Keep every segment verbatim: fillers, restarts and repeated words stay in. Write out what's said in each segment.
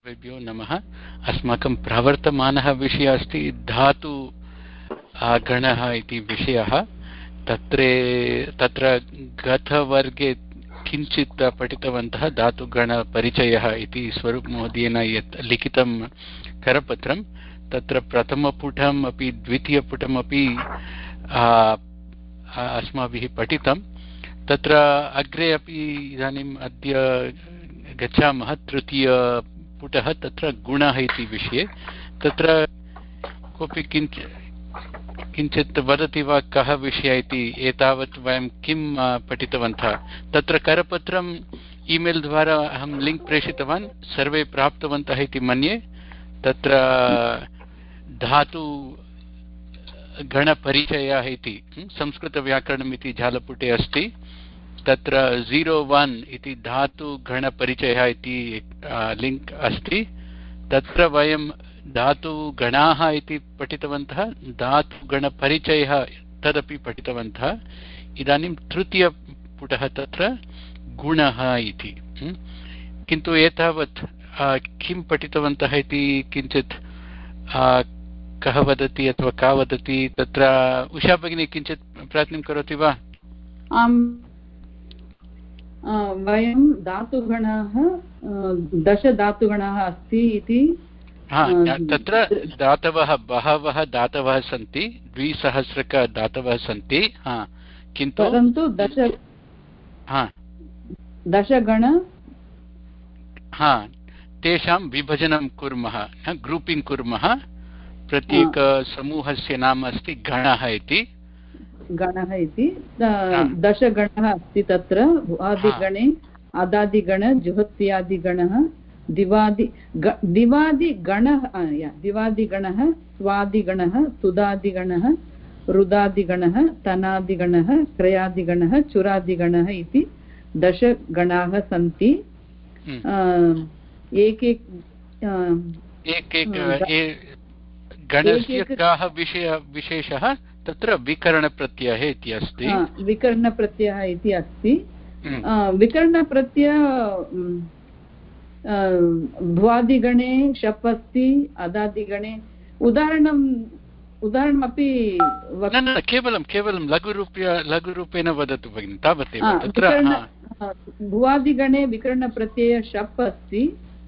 सर्वेभ्यो नमः। अस्माकं प्रवर्तमानः विषयः अस्ति धातु गणः इति विषयः। तत्र तत्र गतवर्गे किञ्चित् पठितवन्तः धातुगणपरिचयः इति स्वरूपमहोदयेन यत् लिखितं करपत्रं, तत्र प्रथमपुटम् अपि द्वितीयपुटमपि अस्माभिः पठितं। तत्र अग्रे अपि इदानीम् अद्य गच्छामः। तृतीयपुटः तत्र गुणः इति विषये। तत्र कोऽपि किञ्चित् किञ्चित् वदति वा कः विषयः इति? एतावत् वयं किं पठितवन्तः? तत्र करपत्रम् ईमेल् द्वारा अहं लिङ्क् प्रेषितवान्, सर्वे प्राप्तवन्तः इति मन्ये। तत्र धातु गणपरिचयः इति संस्कृतव्याकरणम् इति जालपुटे अस्ति। तत्र ज़ीरो वन् इति धातु गणपरिचयः इति लिङ्क् अस्ति। तत्र वयं धातुगणाः इति पठितवन्तः, धातुगणपरिचयः तदपि पठितवन्तः। इदानीं तृतीयपुटः तत्र गुणः इति। किन्तु एतावत् किं पठितवन्तः इति किञ्चित् कः वदति अथवा का वदति? तत्र उषा भगिनी किञ्चित् प्रयत्नं करोति वा? आम्, वयं धातुगणः दशधातुगणः अस्ति इति। तत्र धातवः बहवः धातवः सन्ति, द्विसहस्रकधातवः सन्ति, किन्तु परन्तु दश दशगण तेषां विभजनं कुर्मः, ग्रूपिङ्ग् कुर्मः। प्रत्येकसमूहस्य नाम अस्ति गणः इति। गणः इति दशगणः अस्ति। तत्र भुआदिगणे अदादिगण, जुहत्यादिगणः, दिवादि दिवादिगणः दिवादिगणः, स्वादिगणः, सुदादिगणः, रुदादिगणः, तनादिगणः, क्रयादिगणः, चुरादिगणः इति दशगणाः सन्ति। एकैक गणस्य कः विषय विशेषः? तत्र विकरणप्रत्ययः इति अस्ति। विकरणप्रत्ययः इति अस्ति। विकरणप्रत्यय भ्वादिगणे शप् अस्ति, अदादिगणे उदाहरणम् उदाहरणमपि केवलं केवलं लघुरूप्य लघुरूपेण वदतु भगिनि, तावदेव। तत्र भुवादिगणे विकरणप्रत्यय शप् अस्ति,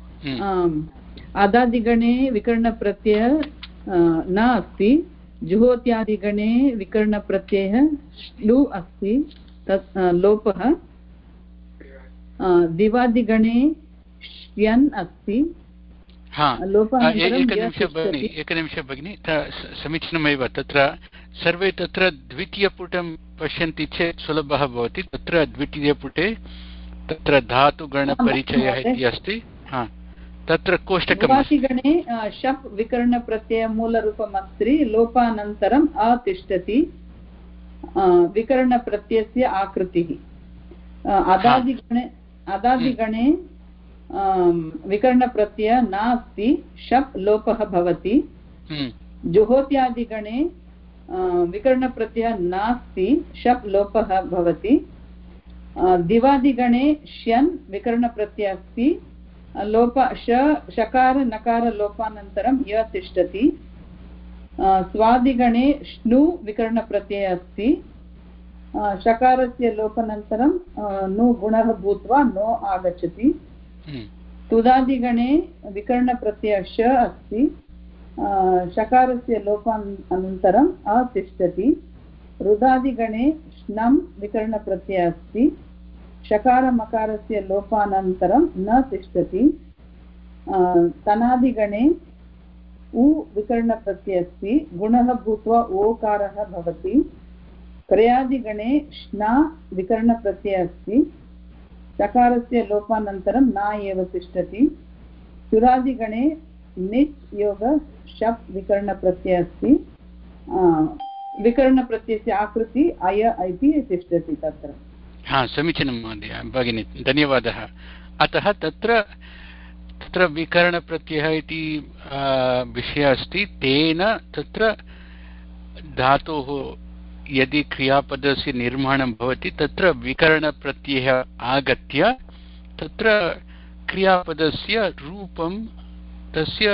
अदादिगणे विकरणप्रत्यय न अस्ति, जुहोत्यादिगणे विकरणप्रत्ययः श्लु अस्ति, तत् लोपः। दिवादिगणे श्यन् अस्ति, एकनिमिषं भगिनि, समीचीनमेव। तत्र सर्वे तत्र द्वितीयपुटं पश्यन्ति चेत् सुलभः भवति। तत्र द्वितीयपुटे तत्र धातुगणपरिचयः इति अस्ति। तत्र कोष्टकगणे शप् विकरणप्रत्यय मूलरूपम् अस्ति, लोपानन्तरम् अ तिष्ठति, विकरणप्रत्ययस्य आकृतिः। अदादिगणे अदादिगणे विकरणप्रत्यय नास्ति, शप् लोपः भवति। जुहोत्यादिगणे विकरणप्रत्ययः नास्ति, शप् लोपः भवति। दिवादिगणे श्यन् विकरणप्रत्ययः अस्ति, लोप श शकार नकार लोपानन्तरं य तिष्ठति। स्वादिगणे श्नु विकरणप्रत्ययः अस्ति, शकारस्य लोपानन्तरं नु गुणः भूत्वा नो आगच्छति। तुदादिगणे विकरणप्रत्ययः श अस्ति, शकारस्य लोपानन्तरम् अ तिष्ठति। रुदादिगणे श्नं विकरणप्रत्ययः अस्ति, शकारमकारस्य लोपानन्तरं न तिष्ठति। तनादिगणे उ विकरणप्रत्ययः अस्ति, गुणः भूत्वा ओकारः भवति। क्रयादिगणे श्ना विकरणप्रत्ययः अस्ति, शकारस्य लोपानन्तरं न एव तिष्ठति। चुरादिगणे निच् योग शप् विकरणप्रत्ययः अस्ति, विकरणप्रत्ययस्य आकृति अय इति तिष्ठति तत्र। हा, समीचीनं महोदय भगिनी, धन्यवादः। अतः तत्र तत्र विकरणप्रत्ययः इति विषयः अस्ति। तेन तत्र धातोः यदि क्रियापदस्य निर्माणं भवति, तत्र विकरणप्रत्ययः आगत्य तत्र क्रियापदस्य रूपं तस्य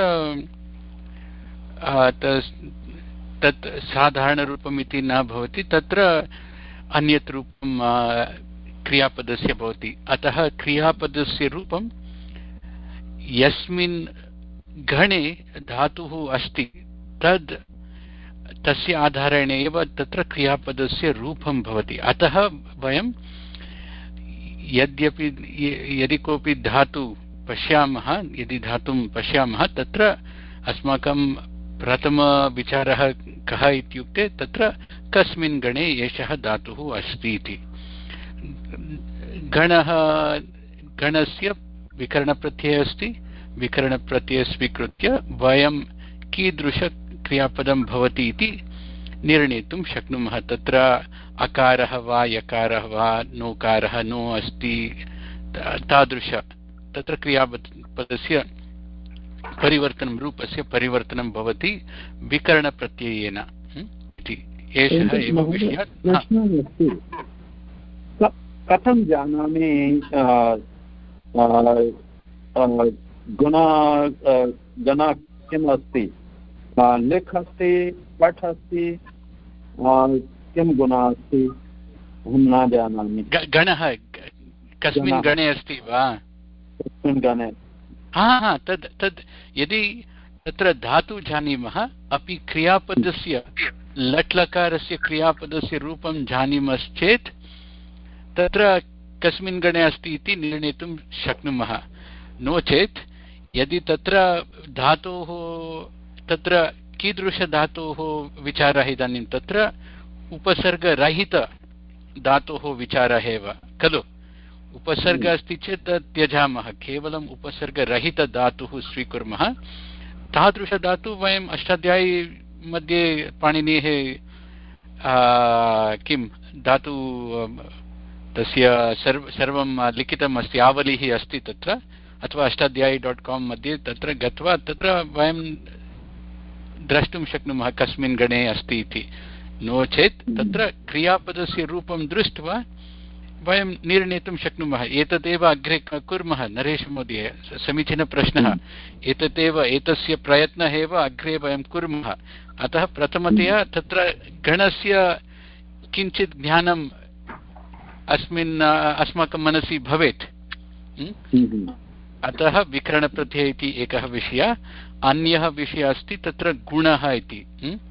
तत् साधारणरूपमिति न भवति, तत्र अन्यत् रूपं क्रियापदस्य भवति। अतः क्रियापदस्य रूपं यस्मिन् गणे धातुः अस्ति तद् तस्य आधारेण एव तत्र क्रियापदस्य रूपं भवति। अतः वयं यद्यपि यदि कोऽपि धातु पश्यामः यदि धातुं पश्यामः तत्र अस्माकं प्रथमविचारः कः इत्युक्ते तत्र कस्मिन् गणे एषः धातुः अस्ति इति। गणः गणस्य विकरणप्रत्ययः अस्ति, विकरणप्रत्ययः स्वीकृत्य वयं कीदृशक्रियापदं भवति इति निर्णेतुं शक्नुमः। तत्र अकारः वा यकारः वा नोकारः नो अस्ति तादृश तत्र क्रियापदस्य परिवर्तनं रूपस्य परिवर्तनं भवति विकरणप्रत्ययेन इति। एषः एव विषयः। कथं जानामि गुण गण किम् अस्ति? लिख् अस्ति, पठ् अस्ति, किं गुणः अस्ति अहं न जानामि। गणः कस्मिन् गणे अस्ति वा? कस्मिन् गणे? हा हा तद् तद् यदि तत्र धातु जानीमः अपि क्रियापदस्य लट्लकारस्य क्रियापदस्य रूपं जानीमश्चेत् तत्र कस्मिन् गणे अस्ति इति निर्णेतुं शक्नुमः। नो चेत् यदि तत्र धातोः तत्र कीदृशधातोः विचारः इदानीं तत्र उपसर्गरहित धातोः विचारः एव खलु। उपसर्ग अस्ति चेत् तत् त्यजामः, केवलम् उपसर्गरहितधातुः स्वीकुर्मः। तादृशधातुः वयम् अष्टाध्यायी मध्ये पाणिनेः किं धातु तस्य सर्व सर्वं लिखितम् अस्ति, आवलिः अस्ति तत्र, अथवा अष्टाध्यायी डाट् काम् मध्ये तत्र गत्वा तत्र वयं द्रष्टुं शक्नुमः कस्मिन् गणे अस्ति इति। नो चेत् तत्र क्रियापदस्य रूपं दृष्ट्वा वयं निर्णेतुं शक्नुमः। एतदेव अग्रे कुर्मः नरेश महोदय, समीचीनप्रश्नः। एतदेव एतस्य प्रयत्नः एव अग्रे वयं कुर्मः। अतः प्रथमतया तत्र गणस्य किञ्चित् ज्ञानम् अस्मिन् अस्माकं मनसि भवेत्। अतः विकरणप्रत्ययः इति एकः विषयः। अन्यः विषयः अस्ति तत्र गुणः इति।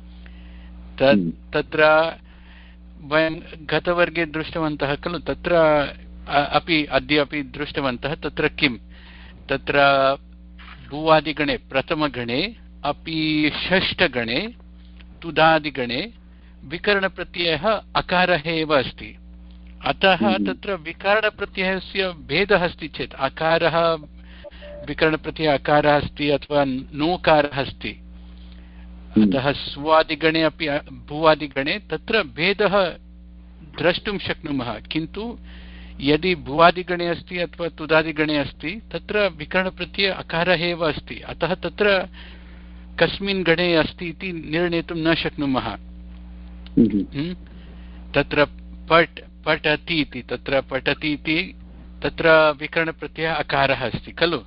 तत्र वयं गतवर्गे दृष्टवन्तः खलु, तत्र अपि अद्य अपि दृष्टवन्तः। तत्र किं तत्र भुवादिगणे प्रथमगणे अपि षष्ठगणे तुदादिगणे विकरणप्रत्ययः अकारः एव अस्ति। अतः तत्र विकरणप्रत्ययस्य भेदः अस्ति चेत् अकारः विकरणप्रत्ययः अकारः अस्ति अथवा नोकारः अस्ति, अतः स्वादिगणे अपि भुवादिगणे तत्र भेदः द्रष्टुं शक्नुमः। किन्तु यदि भुवादिगणे अस्ति अथवा तुदादिगणे अस्ति तत्र विकरणप्रत्ययः अकारः एव अस्ति। अतः तत्र कस्मिन् गणे अस्ति इति निर्णेतुं न शक्नुमः। तत्र पठ पठति इति तत्र पठति इति तत्र विकरणप्रत्ययः अकारः अस्ति खलु।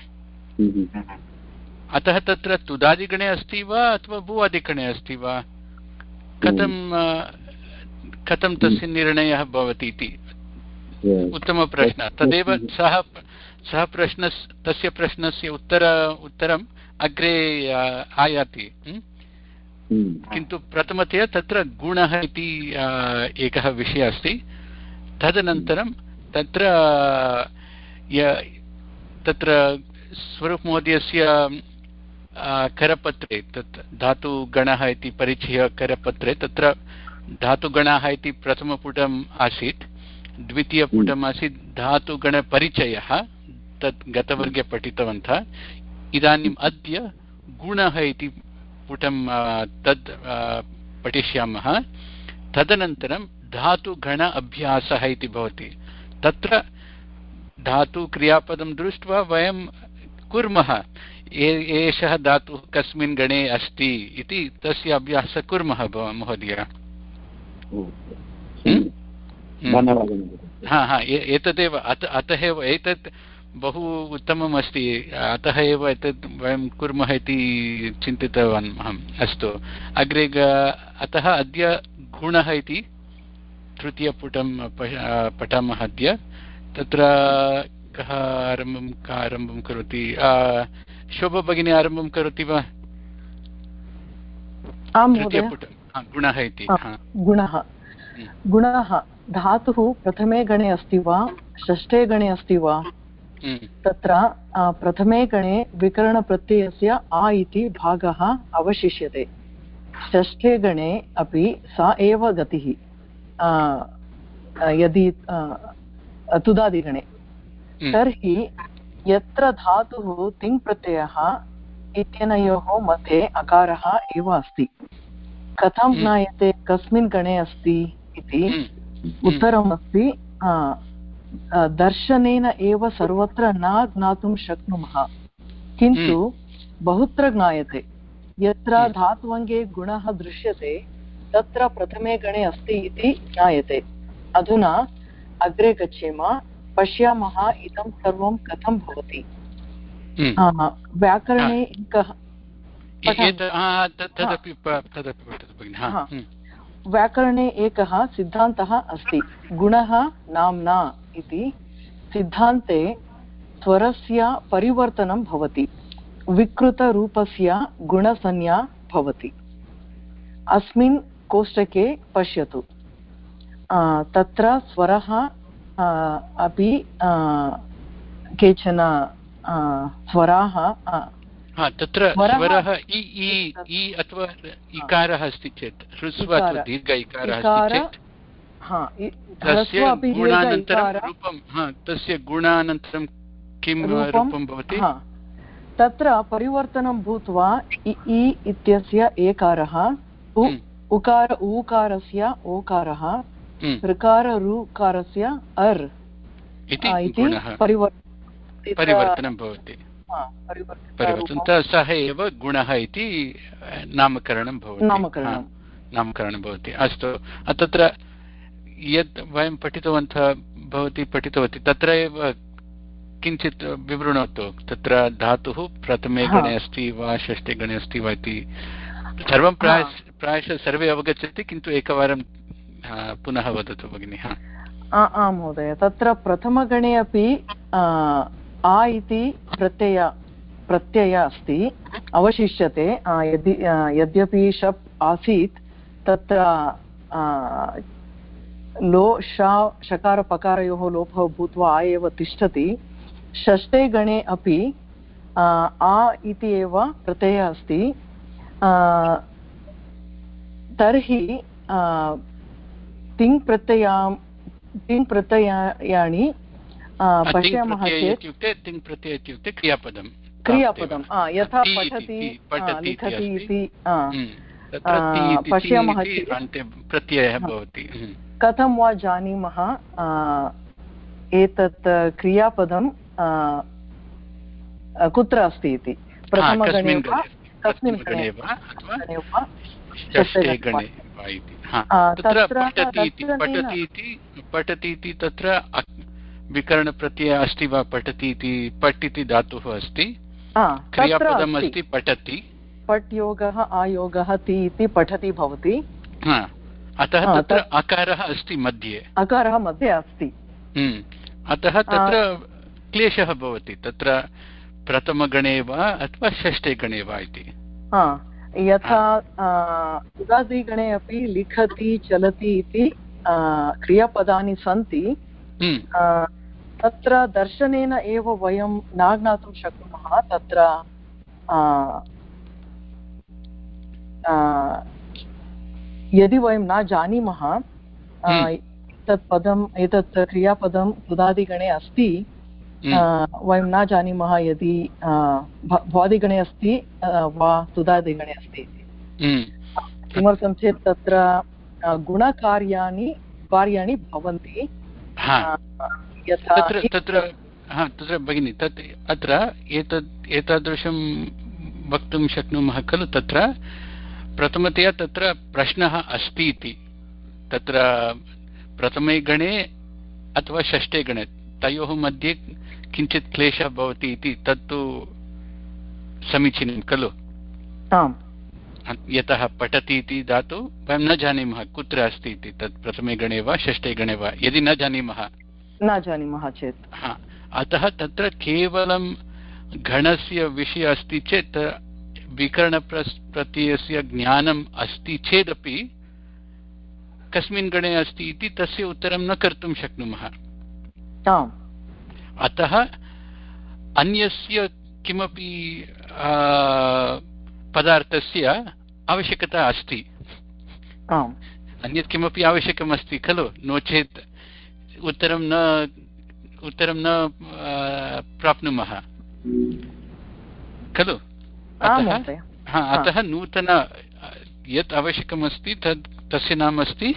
अतः तत्र तुदादिगणे अस्ति वा अथवा भुवादिगणे अस्ति वा, कथं कथं तस्य निर्णयः भवति इति उत्तमप्रश्नः। तदेव सः सः प्रश्न तस्य प्रश्नस्य उत्तर उत्तरम् अग्रे आयाति। किन्तु प्रथमतया तत्र गुणः इति एकः विषयः अस्ति। तदनन्तरं तत्र तत्र स्वरूपमहोदयस्य करपत्रे तत् धातुगणः इति परिचय करपत्रे तत्र धातुगणः इति प्रथमपुटम् आसीत्, द्वितीयपुटम् आसीत् धातुगणपरिचयः, तत् गतवर्गे पठितवन्तः। इदानीम् अद्य गुणः इति पुटं तद् पठिष्यामः। तदनन्तरं धातुगण अभ्यासः इति भवति। तत्र धातुक्रियापदं दृष्ट्वा वयं कुर्मः एषः धातुः कस्मिन् गणे अस्ति इति तस्य अभ्यासः कुर्मः महोदय। हा हा एतदेव अतः एव एतत् बहु उत्तमम् अस्ति, अतः एव एतत् वयं कुर्मः इति चिन्तितवान् अहम्। अस्तु, अग्रे अतः अद्य गुणः इति तृतीयपुटं पठामः अद्य। तत्र कः आरम्भं कः आरम्भं करोति? शोभा भगिनी आरम्भं करोति वा? तृतीयपुटं गुणः इति। गुणः गुणः धातुः प्रथमे गणे अस्ति वा षष्ठे गणे अस्ति वा? तत्र प्रथमे गणे विकरणप्रत्ययस्य आ इति भागः अवशिष्यते। षष्ठे गणे अपि सा एव गतिः यदि तुदादिगणे। तर्हि यत्र धातुः तिङ् प्रत्ययः इत्यनयोः मध्ये अकारः एव अस्ति, कथं ज्ञायते कस्मिन् गणे अस्ति इति? उत्तरमस्ति दर्शनेन एव सर्वत्र न ज्ञातुं शक्नुमः, किन्तु बहुत्र ज्ञायते। यत्र धात्वङ्गे गुणः दृश्यते तत्र प्रथमे गणे अस्ति इति ज्ञायते। अधुना अग्रे गच्छेम, पश्यामः इदं सर्वं कथं भवति। व्याकरणे एकः व्याकरणे एकः सिद्धान्तः अस्ति, गुणः नाम्ना इति। सिद्धान्ते स्वरस्य परिवर्तनं भवति, विकृतरूपस्य गुणसंज्ञा भवति। अस्मिन् कोष्टके पश्यतु, तत्र स्वरः अपि केचन स्वराः तत्र स्वरः इ इ इ अथवा इकारः अस्ति चेत्, ह्रस्व अथवा दीर्घ इकारः अस्ति चेत् तस्य गुणानन्तरं रूपं, तस्य गुणानन्तरं किं रूपं भवति? तत्र परिवर्तनं भूत्वा इ इ इत्यस्य एकारः, उकार ऊकारस्य ओकारः, ऋकार ऋकारस्य अर् इति परिवर्तनं भवति। परिवर्तनं सः एव गुणः इति नामकरणं भवति नामकरणं भवति अस्तु, तत्र यत् वयं पठितवन्तः, भवती पठितवती, तत्र एव किञ्चित् विवृणोतु। तत्र धातुः प्रथमे गणे अस्ति वा षष्ठे गणे अस्ति वा इति सर्वं प्राय प्रायशः सर्वे अवगच्छन्ति, किन्तु एकवारं पुनः वदतु भगिनि। आं महोदय, तत्र प्रथमगणे अपि आ इति प्रत्यय प्रत्यय अस्ति, अवशिष्यते। यदि यद्यपि शप् आसीत्, तत्र लो शा शकारपकारयोः लोपः भूत्वा आ एव तिष्ठति। षष्ठे गणे अपि आ इति एव प्रत्ययः अस्ति। तर्हि तिङ् प्रत्ययां तिङ् प्रत्ययानि पश्यामः चेत्, इत्युक्ते तिङ् प्रत्यय इत्युक्ते क्रियापदं क्रियापदं यथा पठति लिखति इति पश्यामः चेत् प्रत्ययः भवति। कथं वा जानीमः एतत् क्रियापदं कुत्र अस्ति इति? प्रथमगणे वा कस्मिन् गणे वा षष्ठे गणे वा इति। तत्र पठति इति पठति इति तत्र विकरणप्रत्ययः अस्ति वा? पठति इति पट् इति धातुः अस्ति, क्रियापदम् अस्ति पठति, पट् योगः आयोगः ति इति पठति भवति। अतः तत्र अकारः अस्ति मध्ये, अकारः मध्ये अस्ति। अतः तत्र क्लेशः भवति, तत्र प्रथमगणे वा अथवा षष्ठे गणे वा इति। यथा उदादिगणे अपि लिखति चलति इति क्रियापदानि सन्ति, तत्र दर्शनेन एव वयं न ज्ञातुं शक्नुमः। तत्र यदि वयं न जानीमः एतत् पदम् एतत् क्रियापदं तुदादिगणे अस्ति, वयं न जानीमः यदि भ्वादिगणे अस्ति वा तुदादिगणे अस्ति। किमर्थं चेत् तत्र गुणकार्याणि कार्याणि भवन्ति। तत्र तत्र तत्र भगिनि तत् अत्र एतत् एतादृशं वक्तुं शक्नुमः खलु। तत्र प्रथमतया तत्र प्रश्नः अस्ति इति, तत्र प्रथमे गणे अथवा षष्ठे गणे तयोः मध्ये किञ्चित् क्लेशः भवति इति तत्तु समीचीनं खलु? आम्। यतः पठति इति धातु वयं न जानीमः कुत्र अस्ति इति, तत् प्रथमे गणे वा षष्ठे गणे वा, यदि न जानीमः न जानीमः चेत् हा, अतः तत्र केवलं गणस्य विषयः अस्ति चेत् विकरणप्रत्ययस्य ज्ञानम् अस्ति चेदपि कस्मिन् गणे अस्ति इति तस्य उत्तरं न कर्तुं शक्नुमः। अतः अन्यस्य किमपि पदार्थस्य आवश्यकता अस्ति, अन्यत् किमपि आवश्यकम् अस्ति खलु, नो चेत् उत्तरं न उत्तरं न प्राप्नुमः खलु। अतः हा अतः नूतन यत् आवश्यकमस्ति तत् तस्य नाम अस्ति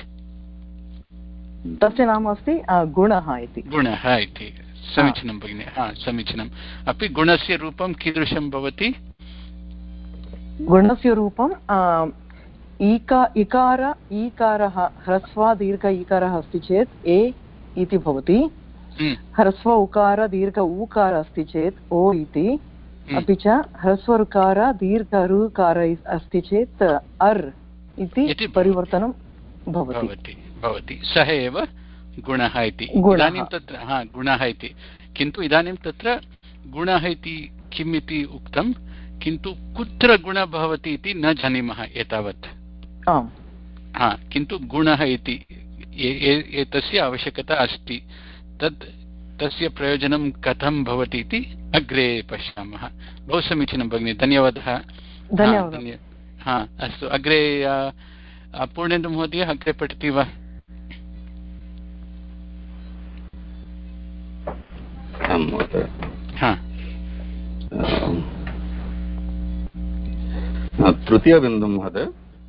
तस्य नाम अस्ति गुणः इति। गुणः इति समीचीनं भगिनि, हा समीचीनम्। अपि गुणस्य रूपं कीदृशं भवति? गुणस्य रूपं ईका इकार ईकारः ह्रस्व दीर्घ ईकारः अस्ति चेत् ए इति भवति, ह्रस्व उकार दीर्घ ऊकार अस्ति चेत् ओ इति, अपि च ह्रस्व ऋकार दीर्घ ऋकार अस्ति चेत् अर् इति परिवर्तनं भवति भवति सः एव गुणः इति। इदानीं तत्र हा गुणः इति, किन्तु इदानीं तत्र गुणः इति किम् इति उक्तं, किन्तु कुत्र गुणः भवति इति न जानीमः एतावत्। आम् हा, किन्तु गुणः इति एतस्य आवश्यकता अस्ति, तत् तस्य प्रयोजनं कथं भवति इति अग्रे पश्यामः। बहु समीचीनं भगिनि, धन्यवादः। धन्यवादः। हा अस्तु, अग्रे पूर्णेन्दु महोदय अग्रे पठति वा? तृतीयबिन्दु महोदय।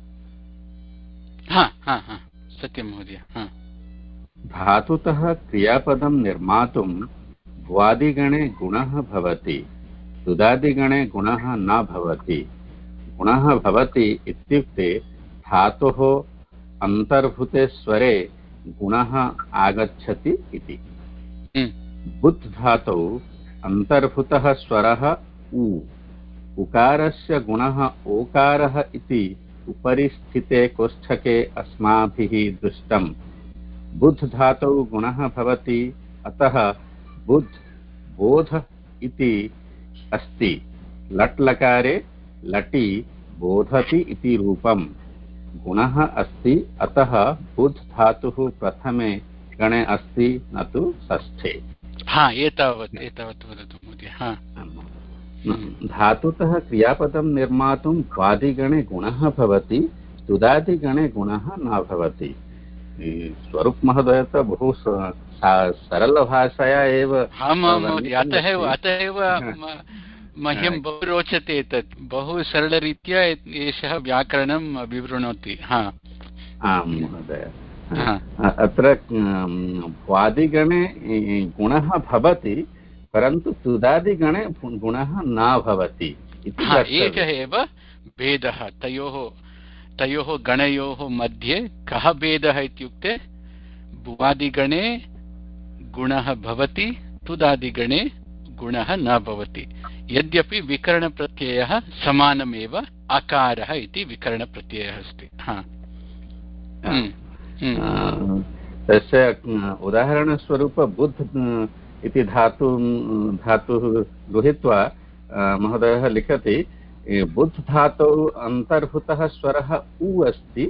हा हा हा सत्यं महोदय। हा, धातुतः क्रियापदं निर्मातुं भ्वादिगणे गुणः भवति, तुदादिगणे गुणः न भवति। गुणः भवति इत्युक्ते धातोः अन्तर्भूते स्वरे गुणः आगच्छति इति। बुद् धातौ अन्तर्भूतः स्वरः उ, उकारस्य गुणः ओकारः इति उपरि स्थिते कोष्ठके अस्माभिः दृष्टम्। बुद् धातौ गुणः भवति, अतः बुद् बोध इति अस्ति। लट् लकारे लटि बोधति इति रूपम्। गुणः अस्ति, अतः बुद् धातुः प्रथमे गणे अस्ति, न तु षष्ठे। हा एतावत् एतावत् वदतु महोदय। हा, धातुतः क्रियापदं निर्मातुं भ्वादिगणे गुणः भवति, तुदादिगणे गुणः न भवति। स्वरूप महोदय तो बहु सरलभाषया एव। अतः एव अतः एव मह्यं बहु रोचते, तत् बहु सरलरीत्या एषः व्याकरणं विवृणोति। हा आम् महोदय। अत्र भ्वादिगणे गुणः भवति, परन्तु तुदादिगणे गुणः न भवति। एकः एव भेदः तयोः तयोः गणयोः मध्ये। कः भेदः इत्युक्ते भ्वादिगणे गुणः भवति, तुदादिगणे गुणः न भवति। यद्यपि विकरणप्रत्ययः समानमेव, अकारः इति विकरणप्रत्ययः अस्ति। हा, तस्य उदाहरणस्वरूप बुद्ध इति धातु धातुः गृहीत्वा महोदयः लिखति, बुद्ध धातौ अन्तर्भूतः स्वरः उ अस्ति।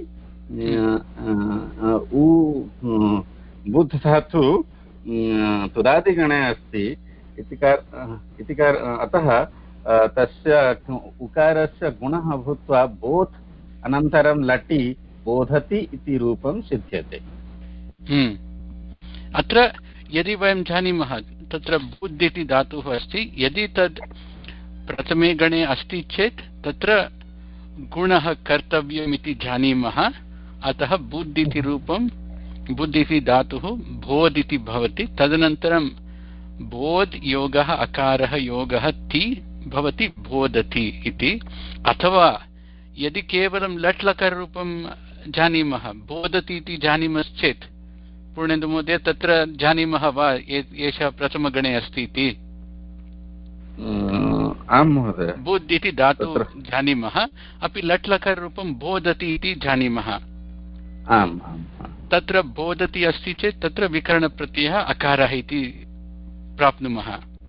उ बुद्ध धातु तुदादिगणे अस्ति इति कार अतः तस्य उकारस्य गुणः भूत्वा बोध् अनन्तरं लटि बोधति इति रूपं सिद्ध्यते। अत्र यदि वयं जानीमः तत्र बुद्ध इति धातुः अस्ति, यदि तद् प्रथमे गणे अस्ति चेत् तत्र गुणः कर्तव्यम् इति जानीमः। अतः बुद्ध इति रूपं बुद्ध इति धातुः बोध् इति भवति। तदनन्तरं बोध् योगः अकारः योगः ति भवति बोधति इति। अथवा यदि केवलं लट् लकार रूपं जानीमः, बोधति इति जानीमश्चेत्, पूर्णेन्दु महोदय तत्र जानीमः वा एषः प्रथमगणे अस्ति इति? आं महोदय, बोध् इति धातु जानीमः, अपि लट् लकाररूपं बोधति इति जानीमः। आम् आम् तत्र बोधति अस्ति चेत् तत्र विकरणप्रत्ययः अकारः इति प्राप्नुमः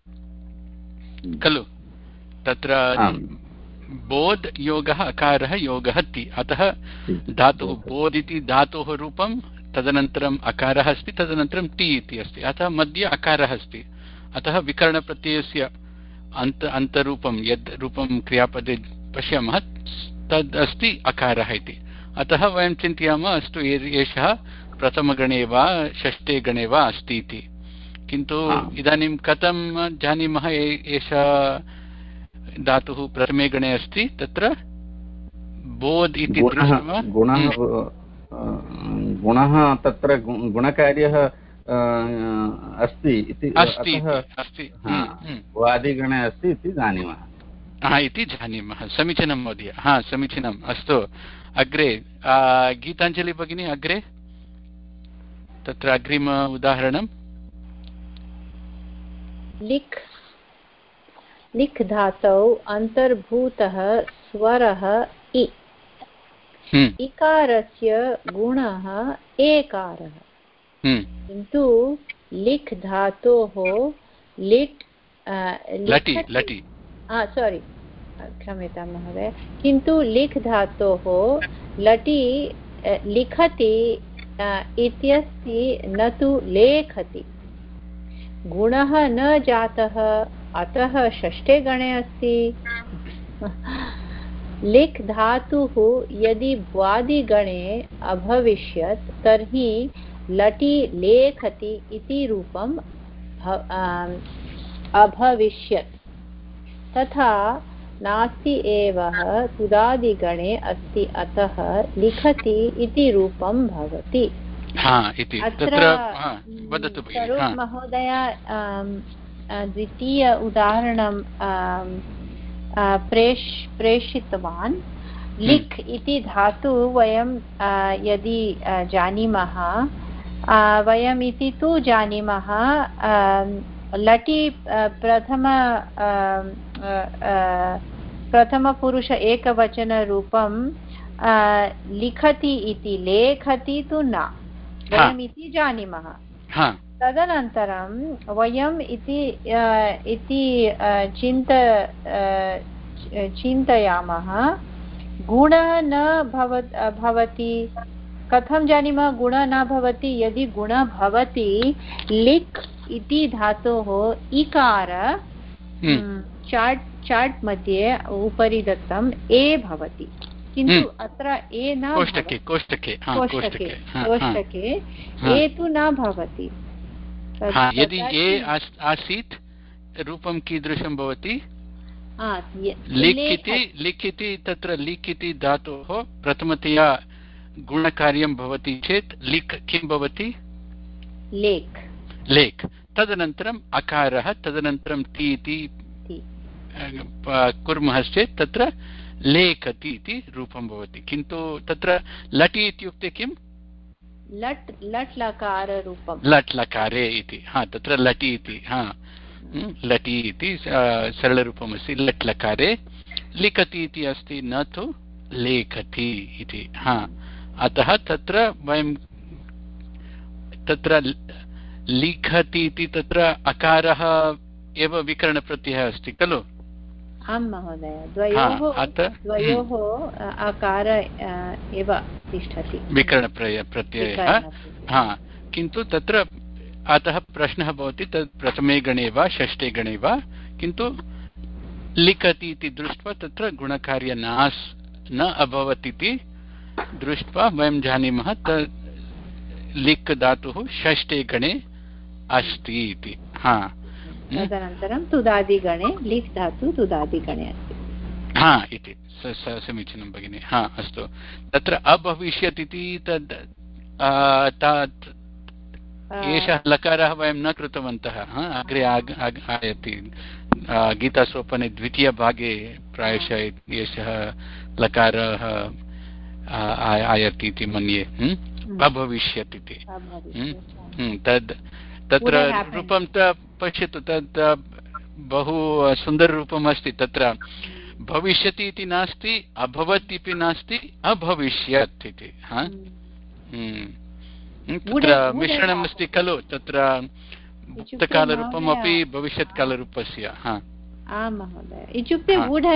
खलु। तत्र बोध् योगः अकारः योगः ति, अतः धातुः बोध् इति धातोः रूपं, तदनन्तरम् अकारः अस्ति, तदनन्तरं ति इति अस्ति, अतः मध्ये अकारः अस्ति, अतः विकरणप्रत्ययस्य अन्त अन्तरूपं यद् रूपं क्रियापदे पश्यामः तद् अस्ति अकारः इति। अतः वयं चिन्तयामः अस्तु एषः प्रथमगणे वा षष्ठे गणे वा अस्ति इति। किन्तु इदानीं कथं जानीमः एषः धातुः प्रथमे गणे अस्ति? तत्र बोध् इति दृष्ट्वा गुणः गुणः तत्र गुणकार्यः अस्ति इति अस्ति वादिगणे अस्ति इति जानीमः। हा इति जानीमः। समीचीनं महोदय, हा समीचीनम्। अस्तु, अग्रे गीताञ्जलि भगिनी, अग्रे तत्र अग्रिम उदाहरणं। लिख् लिख् धातौ अन्तर्भूतः स्वरः इ, इकारस्य गुणः एकारः, किन्तु लिख् धातोः लिट् लटि लटि सोरि क्षम्यतां महोदय, किन्तु लिख् धातोः लटि लिखति इत्यस्ति न तु लेखति। गुणः न जातः, अतः षष्ठे गणे अस्ति। लिख् धातुः यदि भ्वादिगणे अभविष्यत् तर्हि लटि लेखति इति रूपम् अभविष्यत्, तथा नास्ति एव तुदादिगणे अस्ति, अतः लिखति इति रूपं भवति। अत्र स्वरूप महोदय द्वितीय उदाहरणं प्रेष प्रेषितवान्। लिख् इति धातु वयं यदि जानीमः, वयम् इति तु जानीमः, लटि प्रथम प्रथमपुरुष एकवचनरूपं लिखति इति, लेखति तु न, वयम् इति जानीमः। तदनन्तरं वयम् इति इति चिन्त चिन्तयामः, गुणः न भवत् भवति। कथं जानीमः गुणः न भवति? यदि गुणः भवति, लिख् इति धातोः इकार चाट् चाट् मध्ये उपरि दत्तम् ए भवति, किन्तु अत्र ए न कोष्टके कोष्टके कोष्टके कोष्टके ए तु न भवति। यदि ए आसीत् रूपं कीदृशं भवति? लिख् इति लिख् इति तत्र लिख् इति धातोः प्रथमतया गुणकार्यं भवति चेत् लिख् किं भवति? लेख् लेख्। तदनन्तरम् अकारः, तदनन्तरं ति इति कुर्मः चेत् तत्र लेखति इति रूपं भवति। किन्तु तत्र लटि इत्युक्ते किं? लट् लट् लकार रूपं, लट् लकारे इति। हा, तत्र लटि इति, हा लटि इति सरलरूपमस्ति। लट् लकारे लिखति इति अस्ति, न तु लेखति इति। हा, अतः तत्र वयं तत्र लिखति इति तत्र अकारः एव विकरणप्रत्ययः अस्ति खलु? आं महोदय, द्वयोः द्वयोः अकार एव तिष्ठति, विकरणप्रत्ययः। हा, किन्तु तत्र अतः प्रश्नः भवति तत् प्रथमे गणे वा षष्ठे गणे वा, किन्तु लिखति इति दृष्ट्वा तत्र गुणकार्य नास् न अभवत् इति दृष्ट्वा वयं जानीमः तत् लिख् धातुः षष्ठे गणे अस्ति इति। हा, तदनन्तरं तुदादिगणे लिख् धातु तुदादिगणे अस्ति। हा इति समीचीनं भगिनि। हा, अस्तु। तत्र अभविष्यत् इति तद् एषः लकारः वयं न कृतवन्तः, अग्रे आयाति गीतासोपाने द्वितीयभागे प्रायशः एषः लकारः आयाति इति मन्ये। अभविष्यत् इति तद् तत्र रूपं त पश्यतु, तद् बहु सुन्दररूपम् अस्ति। तत्र भविष्यति इति नास्ति, अभवत् इति नास्ति, अभविष्यत् इति। तत्र मिश्रणम् अस्ति खलु, तत्र भूतकालरूपमपि भविष्यत्कालरूपस्य। आम् महोदय, इत्युक्ते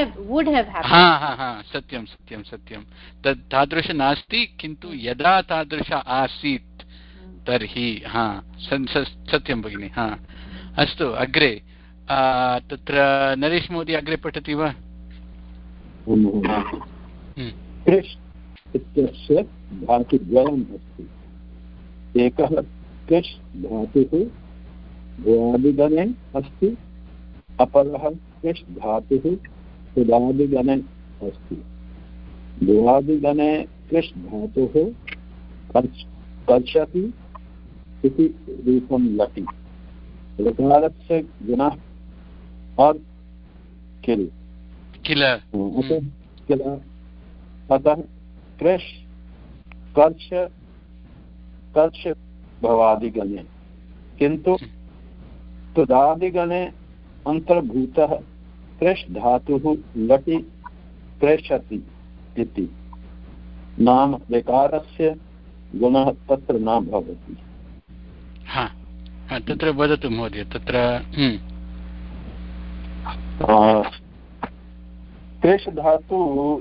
सत्यं सत्यं सत्यं तद् तादृश नास्ति, किन्तु यदा तादृश आसीत् तर्हि हा सत्यं भगिनि। हा अस्तु, अग्रे तत्र नरेश महोदय अग्रे पठति वा? कृष् इत्यस्य धातुद्वयम् अस्ति। एकः कृष् धातुः भुवादिगणे अस्ति, अपरः कृष् धातुः सुदादिगणे अस्ति। भुवादिगणे कृष् धातुः कर्षति इति रूपं लटि। ऋकारस्य गुणः और किल किल किल अतः कृष् कर्ष कर्ष भवादिगणे, किन्तु तुदादिगणे अंतर्भूतः कृष् धातुः लटि प्रेषति इति। नाम ऋकारस्य गुणः तत्र न भवति। हा तत्र वदतु महोदय। तत्र कृष् धातु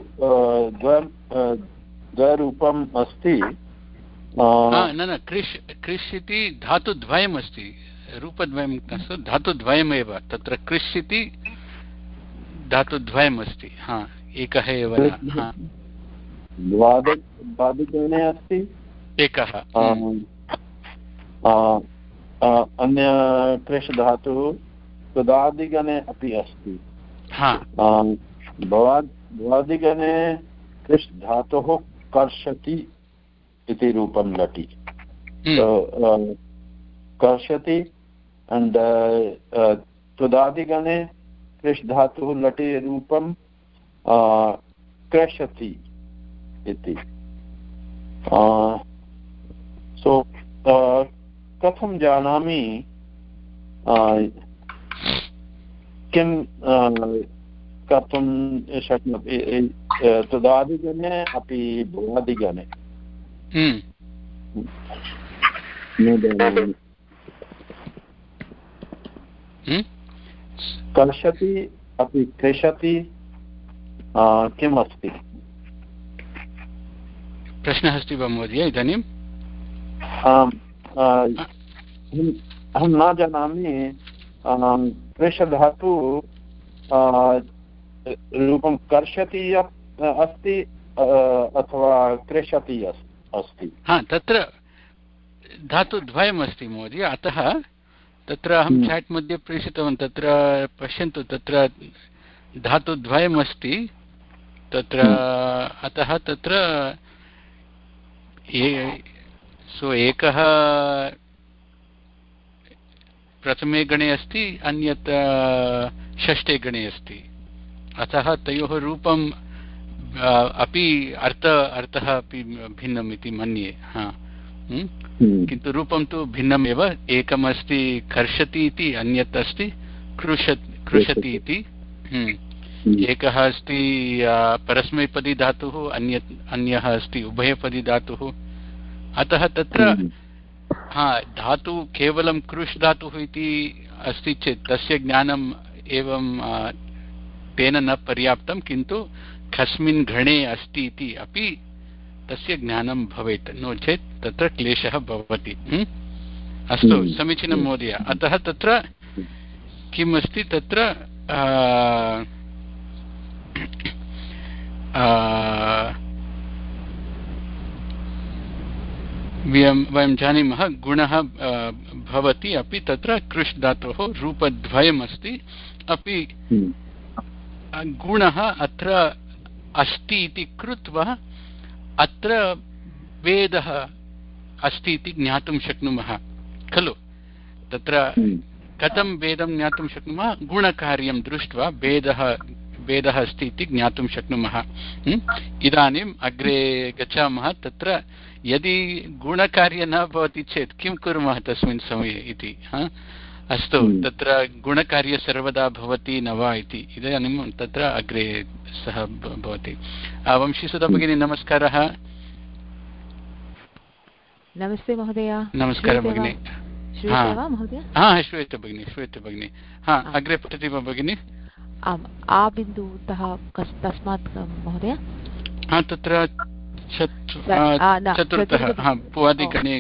द्वयरूपम् अस्ति। न न कृष् कृष् इति धातुद्वयम् अस्ति, रूपद्वयं नास्ति, धातुद्वयमेव। तत्र कृष् इति धातुद्वयम् अस्ति। हा एकः एव द्वादिगणे अस्ति एकः। अन्य कृष् धातुः तुदादिगणे अपि अस्ति। भवादिगणे कृष् धातुः कर्षति इति रूपं लटि। कर्षति and तुदादिगणे कृष् धातुः लटि रूपं कृषति इति। सो कथं जानामि किं कर्तुं शक्नोति? तुदादिगणे अपि भुवादिगणे कर्षति अपि कृषति किम् अस्ति? प्रश्नः अस्ति वा महोदय इदानीं? अहं न जानामि। कृष् धातु रूपं कर्षति अस्ति अथवा कृषति अस्ति? हा तत्र धातुद्वयम् अस्ति महोदय, अतः तत्र अहं चाट् मध्ये प्रेषितवान्। तत्र पश्यन्तु, तत्र धातुद्वयम् अस्ति तत्र, अतः तत्र सो एकः प्रथमे गणे अस्ति, अन्यत् षष्ठे गणे अस्ति। अतः तयोः रूपम् अपि अर्थ अर्थः अपि भिन्नम् इति मन्ये। हा किन्तु रूपं तु भिन्नम् एव। एकम् अस्ति कर्षति इति, अन्यत् अस्ति कृष कृषति इति। एकः अस्ति परस्मैपदी धातुः, अन्यत् अन्यः अस्ति उभयपदी धातुः। अतः तत्र हा धातु केवलं कृष् धातुः इति अस्ति चेत् तस्य ज्ञानम् एवं तेन न पर्याप्तं, किन्तु कस्मिन् गणे अस्ति इति अपि तस्य ज्ञानं भवेत्, नो चेत् तत्र क्लेशः भवति। अस्तु, समीचीनं महोदय। अतः तत्र किम् अस्ति, तत्र वयं जानीमः गुणः भवति अपि तत्र कृष् धातोः रूपद्वयम् अस्ति अपि गुणः अत्र अस्ति इति कृत्वा अत्र वेदः अस्ति इति ज्ञातुं शक्नुमः खलु। तत्र कथं वेदं ज्ञातुं शक्नुमः? गुणकार्यं दृष्ट्वा वेदः वेदः अस्ति इति ज्ञातुं शक्नुमः। इदानीम् अग्रे गच्छामः। तत्र यदि गुणकार्यं न भवति चेत् किं कुर्मः तस्मिन् समये इति। अस्तु तत्र गुणकार्य सर्वदा भवति न वा इति इदानीं तत्र अग्रे सः भवति। वंशीसुधा भगिनी नमस्कारः। नमस्ते महोदय। नमस्कारः भगिनी। श्रूयते वा महोदय? हा श्रूयते भगिनी श्रूयते भगिनी। हा अग्रे पठति वा भगिनी? आम् आ बिन्दुतः तस्मात् महोदय हा तत्र चतुर्थः भुवादिगणे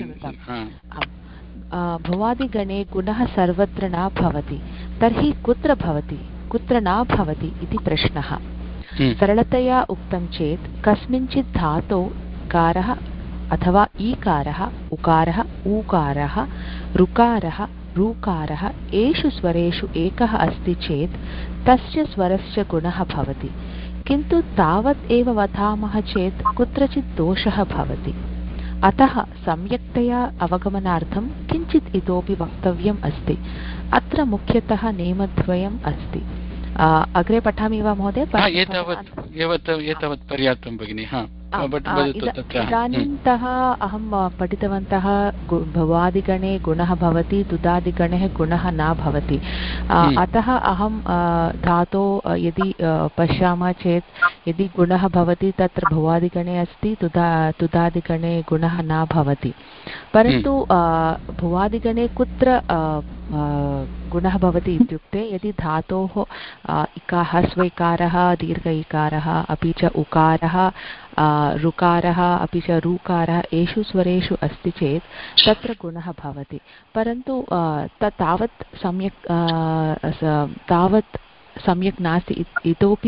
भुवादिगणे गुणः सर्वत्र न भवति तर्हि कुत्र भवति कुत्र न भवति इति प्रश्नः। सरलतया उक्तं चेत् कस्मिंश्चित् धातौ कारः अथवा ईकारः उकारः ऊकारः ऋकारः ऋकारः एषु स्वरेषु एकः अस्ति चेत् तस्य स्वरस्य गुणः भवति। किन्तु तावत् एव वदामः चेत् कुत्रचित् दोषः भवति। अतः सम्यक्तया अवगमनार्थं किञ्चित् इतोपि वक्तव्यम् अस्ति। अत्र मुख्यतः नियमद्वयम् अस्ति। अग्रे पठामि वा महोदय? एतावत् पर्याप्तं भगिनि। इदानीन्तः अहं पठितवन्तः भवादिगणे गुणः भवति तुदादिगणे गुणः न भवति। अतः अहं धातो यदि पश्यामः चेत् यदि गुणः भवति तत्र भवादिगणे अस्ति तुदा तुदादिगणे गुणः न भवति। परन्तु भवादिगणे कुत्र गुणः भवति इत्युक्ते यदि धातोः इका ह्रस्वैकारः दीर्घ इकारः अपि च उकारः ऋकारः अपि च ऋकारः एषु स्वरेषु अस्ति चेत् तत्र गुणः भवति। परन्तु तत् तावत् सम्यक् तावत् सम्यक् नास्ति। इतोपि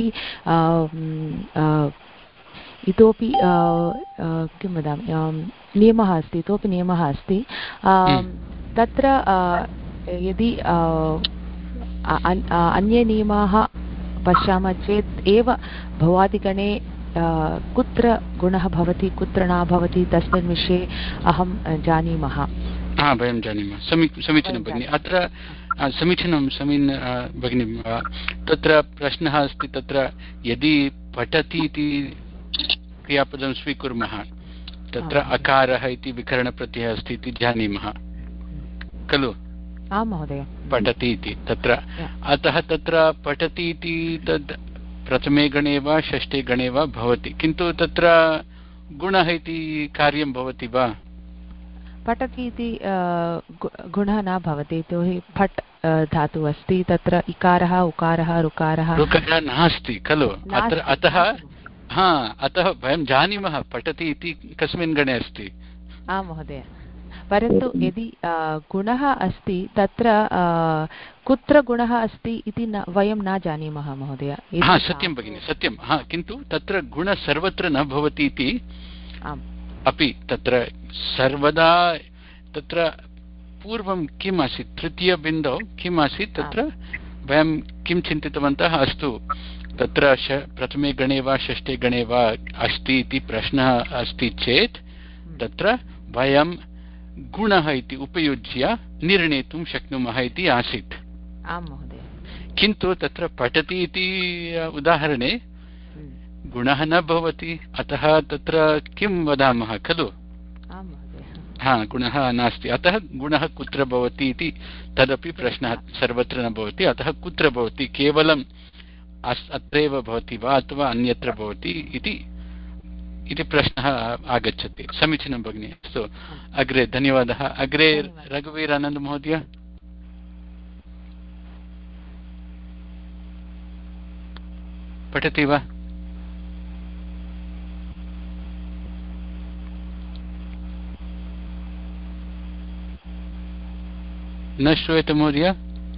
इतोपि किं वदामि नियमः अस्ति इतोपि नियमः अस्ति। तत्र यदि अन्ये नियमाः पश्यामः चेत् एव भवादिगणे कुत्र गुणः भवति कुत्र न भवति तस्मिन् विषये अहं जानीमः। हा वयं जानीमः। समीचीनं भगिनि। अत्र समीचीनं समीन् भगिनि। तत्र प्रश्नः अस्ति तत्र यदि पठति इति क्रियापदं स्वीकुर्मः तत्र अकारः इति विकरणप्रत्ययः अस्ति इति जानीमः खलु? आं महोदय। पठति इति तत्र अतः तत्र पठति इति तद् प्रथमे गणे वा षष्ठे गणे वा भवति। किन्तु तत्र गुणः इति कार्यं भवति वा? पठति इति गुणः न भवति यतोहि फट् धातुः अस्ति तत्र इकारः उकारः ऋकारः ऋकारः नास्ति खलु? अत्र अतः हा अतः वयं जानीमः पठति इति कस्मिन् गणे अस्ति। आं महोदय। परन्तु यदि गुणः अस्ति तत्र कुत्र गुणः अस्ति इति न वयं न जानीमः महोदय। हा सत्यं भगिनि सत्यं। हा किन्तु तत्र गुणः सर्वत्र न भवति इति अपि तत्र सर्वदा तत्र पूर्वं किम् आसीत् तृतीयबिन्दौ किम् आसीत् तत्र वयं किं चिन्तितवन्तः अस्तु तत्र प्रथमे गणे वा षष्ठे गणे वा अस्ति इति प्रश्नः अस्ति चेत् तत्र वयं गुणः इति उपयुज्य निर्णेतुं शक्नुमः इति आसीत्। आं महोदय। किन्तु तत्र पठति इति उदाहरणे गुणः न भवति अतः तत्र किं वदामः खलु? हा गुणः नास्ति अतः गुणः कुत्र भवति इति तदपि प्रश्नः सर्वत्र न भवति। अतः कुत्र भवति केवलम् अत्रैव भवति वा अथवा अन्यत्र भवति इति इति प्रश्नः आगच्छति। समीचीनं भगिनि। अस्तु अग्रे धन्यवादः। अग्रे रघुवीर आनन्द महोदय। पठति वा? न श्रूयते महोदय?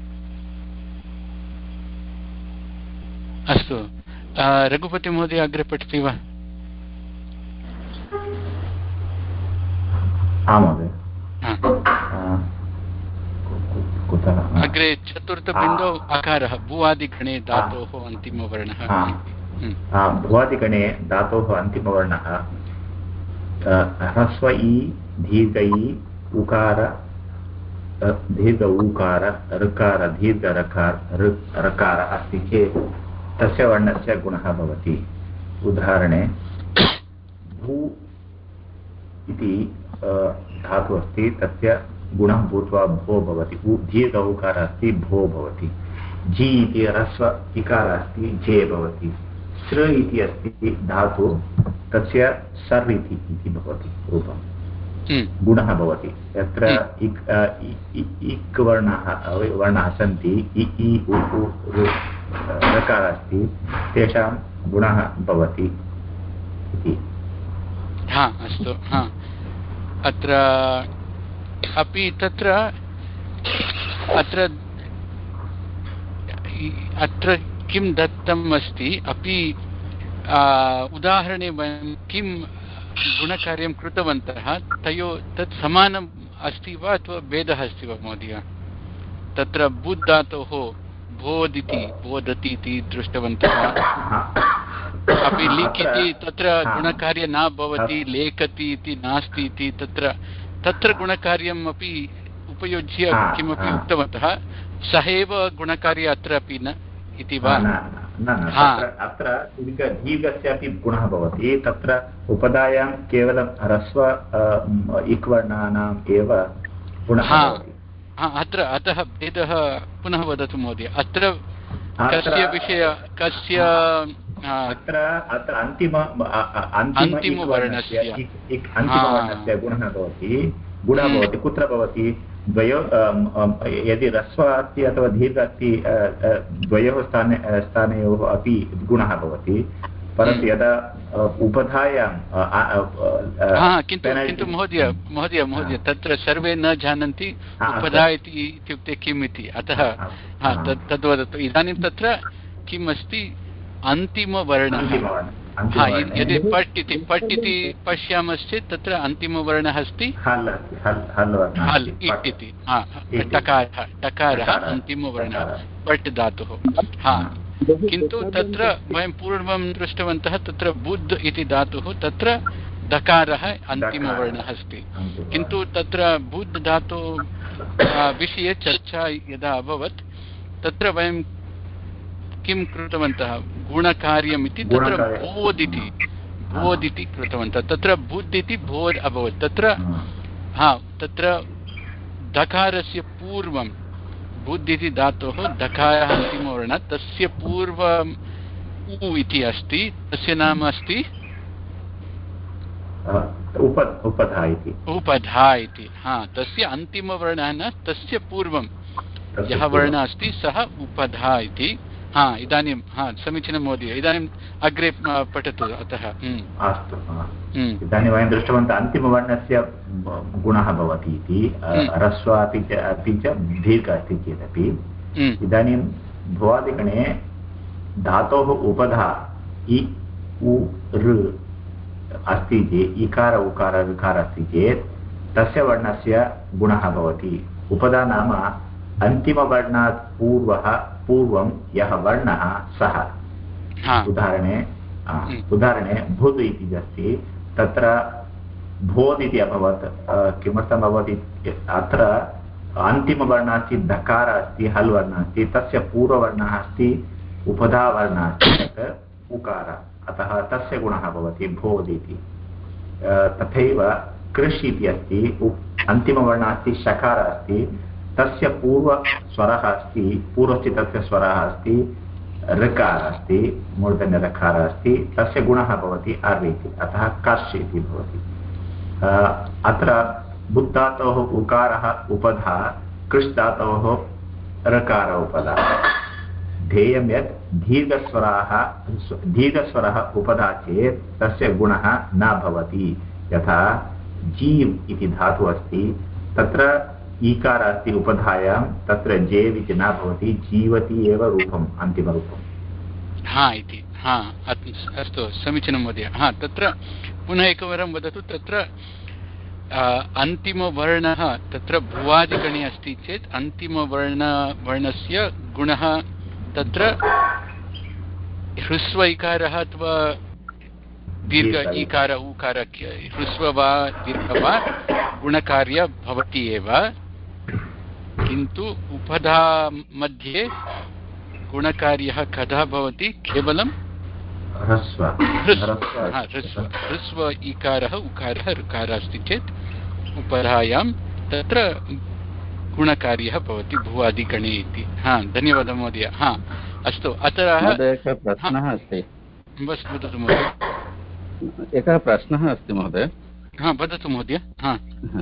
अस्तु रघुपति महोदय अग्रे पठति वा? अग्रे चतुर्थबिन्दौ अकारः भुवादिगणे धातोः अन्तिमवर्णः। भुवादिगणे धातोः अन्तिमवर्णः ह्रस्व इ दीर्घ इ उकार दीर्घ ऊकार ऋकार दीर्घ रकार रकार अस्ति चेत् तस्य वर्णस्य गुणः भवति। उदाहरणे भू इति धातुः अस्ति तस्य गुणः भूत्वा भो भवति। दीर्घ उकारः अस्ति भो भवति। जी इति ह्रस्व इकारः अस्ति जे भवति। सृ इति अस्ति धातु तस्य सर् इति भवति रूपं गुणः भवति। यत्र इक् इक् वर्णाः वर्णाः सन्ति इ इ उ उ ऋकारः अस्ति तेषां गुणः भवति इति। हा अस्तु। हा अत्र अपि तत्र अत्र अत्र किं दत्तम् अस्ति अपि उदाहरणे वयं किं गुणकार्यं कृतवन्तः तयो तत् समानम् अस्ति वा अथवा भेदः अस्ति वा महोदय? तत्र बुद् धातोः बोधिति बोधति इति दृष्टवन्तः। अपि लिक् इति तत्र गुणकार्य न भवति, लेखति इति नास्ति इति तत्र तत्र गुणकार्यम् अपि उपयुज्य किमपि उक्तवन्तः। सः एव गुणकार्य अत्र अपि न इति वा? अत्र दीर्घस्यापि गुणः भवति। तत्र उपधायां केवलं ह्रस्व इक् वर्णानाम् एव गुणः भवति। अत्र अतः भेदः पुनः वदतु महोदय। अत्र कस्य विषय कस्य अत्र अत्र अन्तिम अन्तिमवर्णस्य अन्तिमवर्णस्य गुणः भवति गुणः भवति कुत्र भवति? द्वयो यदि ह्रस्व अस्ति अथवा दीर्घ अस्ति द्वयोः स्थाने स्थानयोः अपि गुणः भवति। परन्तु यदा उपधायां किन्तु महोदय महोदय महोदय तत्र सर्वे न जानन्ति उपधा इति इत्युक्ते किम् इति। अतः तद् वदतु। इदानीं तत्र किम् अस्ति? अन्तिमवर्णः। यदि पट् इति पट् इति पश्यामश्चेत् तत्र अन्तिमवर्णः अस्ति हल् इति। टकारः टकारः अन्तिमवर्णः पट् धातुः। हा किन्तु तत्र वयं पूर्वं दृष्टवन्तः तत्र बुद्ध इति धातुः तत्र दकारः अन्तिमवर्णः अस्ति। किन्तु तत्र बुद्ध धातुः विषये चर्चा यदा अभवत् तत्र वयं किं कृतवन्तः? गुणकार्यम् इति तत्र बोध् इति बोध् इति कृतवन्तः। तत्र बुद्ध इति बोध् अभवत्। तत्र हा तत्र दकारस्य पूर्वं बुद्ध इति धातोः दकारः अन्तिमवर्णः तस्य पूर्वम् उ इति अस्ति। तस्य नाम अस्ति उपधा इति। उपधा इति। हा तस्य अन्तिमवर्णः न तस्य पूर्वं यः वर्णः अस्ति सः उपधा इति। हा इदानीं हा समीचीनं महोदय। इदानीम् अग्रे पठतु। अतः अस्तु। इदानीं वयं दृष्टवन्तः अन्तिमवर्णस्य गुणः भवति इति ह्रस्व अपि च अपि च दीर्घ अस्ति चेदपि। इदानीं भ्वादिगणे धातोः उपधा इ उ ऋ अस्ति चेत् इकार उकार ऋकार अस्ति चेत् तस्य वर्णस्य गुणः भवति। उपधा नाम अन्तिमवर्णात् पूर्वः पूर्वं यः वर्णः सः। उदाहरणे उदाहरणे भुद् इति अस्ति तत्र भोद् इति अभवत्। किमर्थम् अभवत्? अत्र अन्तिमवर्णः अस्ति दकारः अस्ति हल् वर्णः अस्ति तस्य पूर्ववर्णः अस्ति उपधावर्णः अस्ति तत् उकार। अतः तस्य गुणः भवति भोद् इति। तथैव कृष् इति अस्ति अन्तिमवर्णः अस्ति शकारः अस्ति तस्य पूर्वस्वरः अस्ति पूर्वस्थितस्य स्वरः अस्ति ऋकारः अस्ति मूर्धन्यऋकारः अस्ति तस्य गुणः भवति अर् इति। अतः कर्ष् इति भवति। अत्र बुद् धातोः उकारः उपधा कृष् धातोः ऋकार उपधा। ध्येयं यत् दीर्घस्वराः दीर्घस्वरः उपधा चेत् तस्य गुणः न भवति। यथा जीव् इति धातुः अस्ति तत्र ईकार अस्ति उपधायां तत्र जेव् इति न भवति जीवति एव रूपम् अन्तिमरूपम्। हा इति। हा अस्तु समीचीनं महोदय। हा तत्र पुनः एकवारं वदतु। तत्र अन्तिमवर्णः तत्र भुवादिगणे अस्ति चेत् अन्तिमवर्ण वर्णस्य गुणः तत्र ह्रस्व इकारः अथवा दीर्घ ईकार उकार ह्रस्व वा दीर्घ वा गुणकार्य भवति एव। किन्तु उपधा मध्ये गुणकार्यः कदा भवति? केवलं ह्रस्व ह्रस्व ह्रस्व इकारः उकारः ऋकारः अस्ति चेत् उपधायां तत्र गुणकार्यः भवति भुवादिगणे इति। हा धन्यवादः महोदय। हा अस्तु अतः एकः प्रश्नः अस्ति। बस् वदतु महोदय। एकः प्रश्नः अस्ति महोदय। हा वदतु महोदय। हा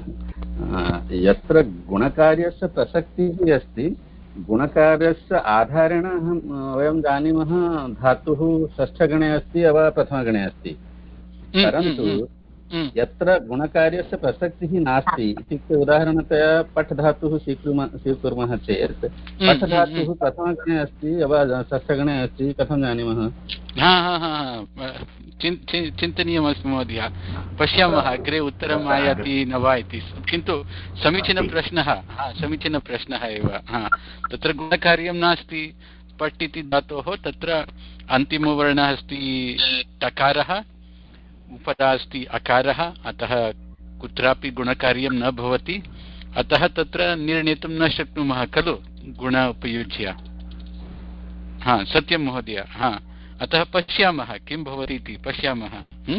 यत्र गुणकार्यस्य प्रसक्तिः अस्ति, गुणकार्यस्य आधारेण अहं वयं जानीमः धातुः षष्ठगणे अस्ति अथवा प्रथमगणे अस्ति, परन्तु यत्र गुणकार्यस्य प्रसक्तिः नास्ति इत्युक्ते उदाहरणतया पठ् धातुः स्वीकुर्मः स्वीकुर्मः चेत् पठ् धातुः प्रथमगणे अस्ति अथवा षष्ठगणे अस्ति, कथं जानीमः? हा हा हा चिन्तनीयमस्ति महोदय, पश्यामः अग्रे उत्तरम् आयाति न वा इति। किन्तु समीचीनप्रश्नः, हा समीचीनप्रश्नः एव। हा तत्र गुणकार्यं नास्ति, पट् इति धातोः तत्र अन्तिमवर्णः अस्ति टकारः, उपदा अस्ति अकारः, अतः कुत्रापि गुणकार्यं न भवति, अतः तत्र निर्णेतुं न शक्नुमः खलु गुण उपयुज्य। हा सत्यं महोदय। हा अतः पश्यामः किं भवति इति पश्यामः।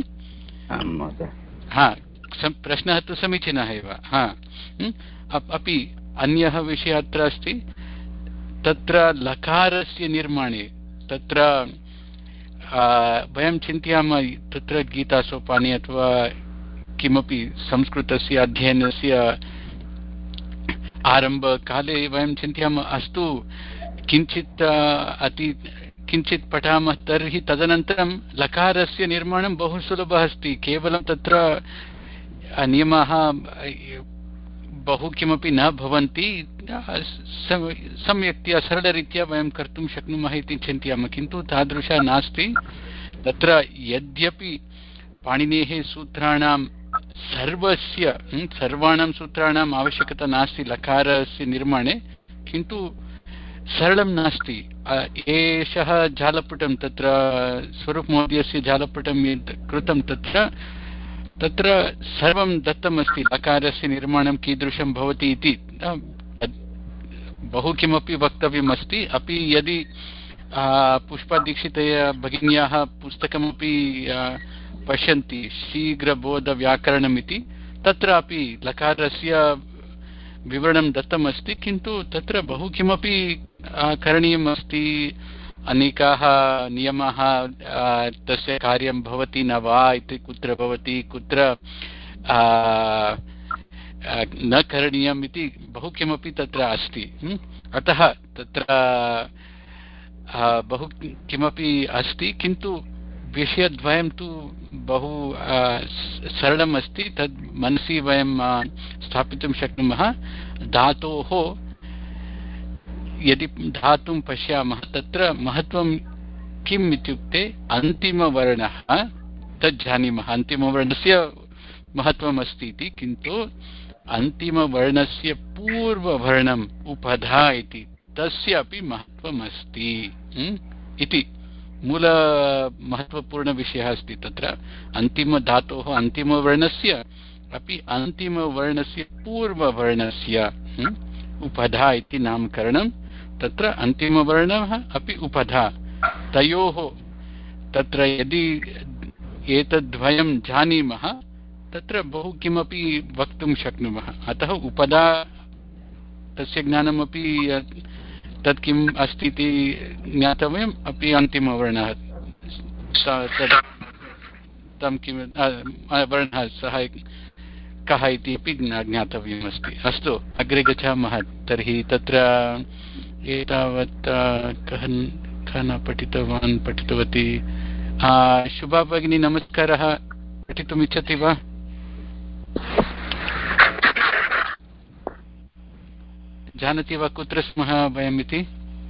हा प्रश्नः तु समीचीनः एव। हा अपि अन्यः विषयः अत्र अस्ति, तत्र लकारस्य निर्माणे तत्र वयं चिन्तयामः तत्र गीतासोपाने अथवा किमपि संस्कृतस्य अध्ययनस्य आरम्भकाले वयं चिन्तयामः अस्तु किञ्चित् अति किञ्चित् पठामः तर्हि तदनन्तरं लकारस्य निर्माणं बहु सुलभः अस्ति, केवलं तत्र नियमाः बहु किमपि न भवन्ति, सम्यक्तया सरलरीत्या वयं कर्तुं शक्नुमः इति चिन्तयामः, किन्तु तादृशः नास्ति। तत्र यद्यपि पाणिनेः सूत्राणां सर्वस्य सर्वाणां सूत्राणाम् आवश्यकता नास्ति लकारस्य निर्माणे, किन्तु सरलं नास्ति। एषः जालपुटं तत्र स्वरूपमहोदयस्य जालपुटं यत् कृतं तत्र तत्र सर्वं दत्तमस्ति, लकारस्य निर्माणं कीदृशं भवति इति बहु किमपि वक्तव्यमस्ति। अपि यदि पुष्पादीक्षितया भगिन्याः पुस्तकमपि पश्यन्ति शीघ्रबोधव्याकरणम् इति, तत्रापि लकारस्य विवरणं दत्तमस्ति, किन्तु तत्र बहु किमपि करणीयम् अस्ति, अनेकाः नियमाः, तस्य कार्यं भवति न वा इति, कुत्र भवति कुत्र न करणीयम् इति बहु किमपि तत्र अस्ति। अतः तत्र बहु किमपि अस्ति, किन्तु विषयद्वयं तु बहु सरलम् अस्ति, तद् मनसि वयं स्थापितुं शक्नुमः। धातोः यदि धातुं पश्यामः तत्र महत्त्वं किम् इत्युक्ते अन्तिमवर्णः, तद् जानीमः, अन्तिमवर्णस्य महत्त्वम् अस्ति इति, किन्तु अन्तिमवर्णस्य पूर्ववर्णम् उपधा इति, तस्य अपि महत्त्वम् अस्ति इति मूल महत्त्वपूर्णविषयः अस्ति। तत्र अन्तिमधातोः अन्तिमवर्णस्य अपि अन्तिमवर्णस्य पूर्ववर्णस्य उपधा इति नामकरणं। तत्र अन्तिमवर्णः अपि उपधा, तयोः तत्र यदि एतद्द्वयं जानीमः तत्र बहु किमपि वक्तुं शक्नुमः। अतः उपधा तस्य ज्ञानमपि तत् किम् अस्ति इति ज्ञातव्यम्, अपि अन्तिमवर्णः तं किं वर्णः सः कः इति अपि ज्ञातव्यमस्ति। अस्तु अग्रे गच्छामः। तर्हि तत्र एतावत् कः कः न पठितवान् पठितवती? शुभा भगिनी नमस्कारः, पठितुम् इच्छति वा? जानति वा कुत्र स्मः वयम् इति?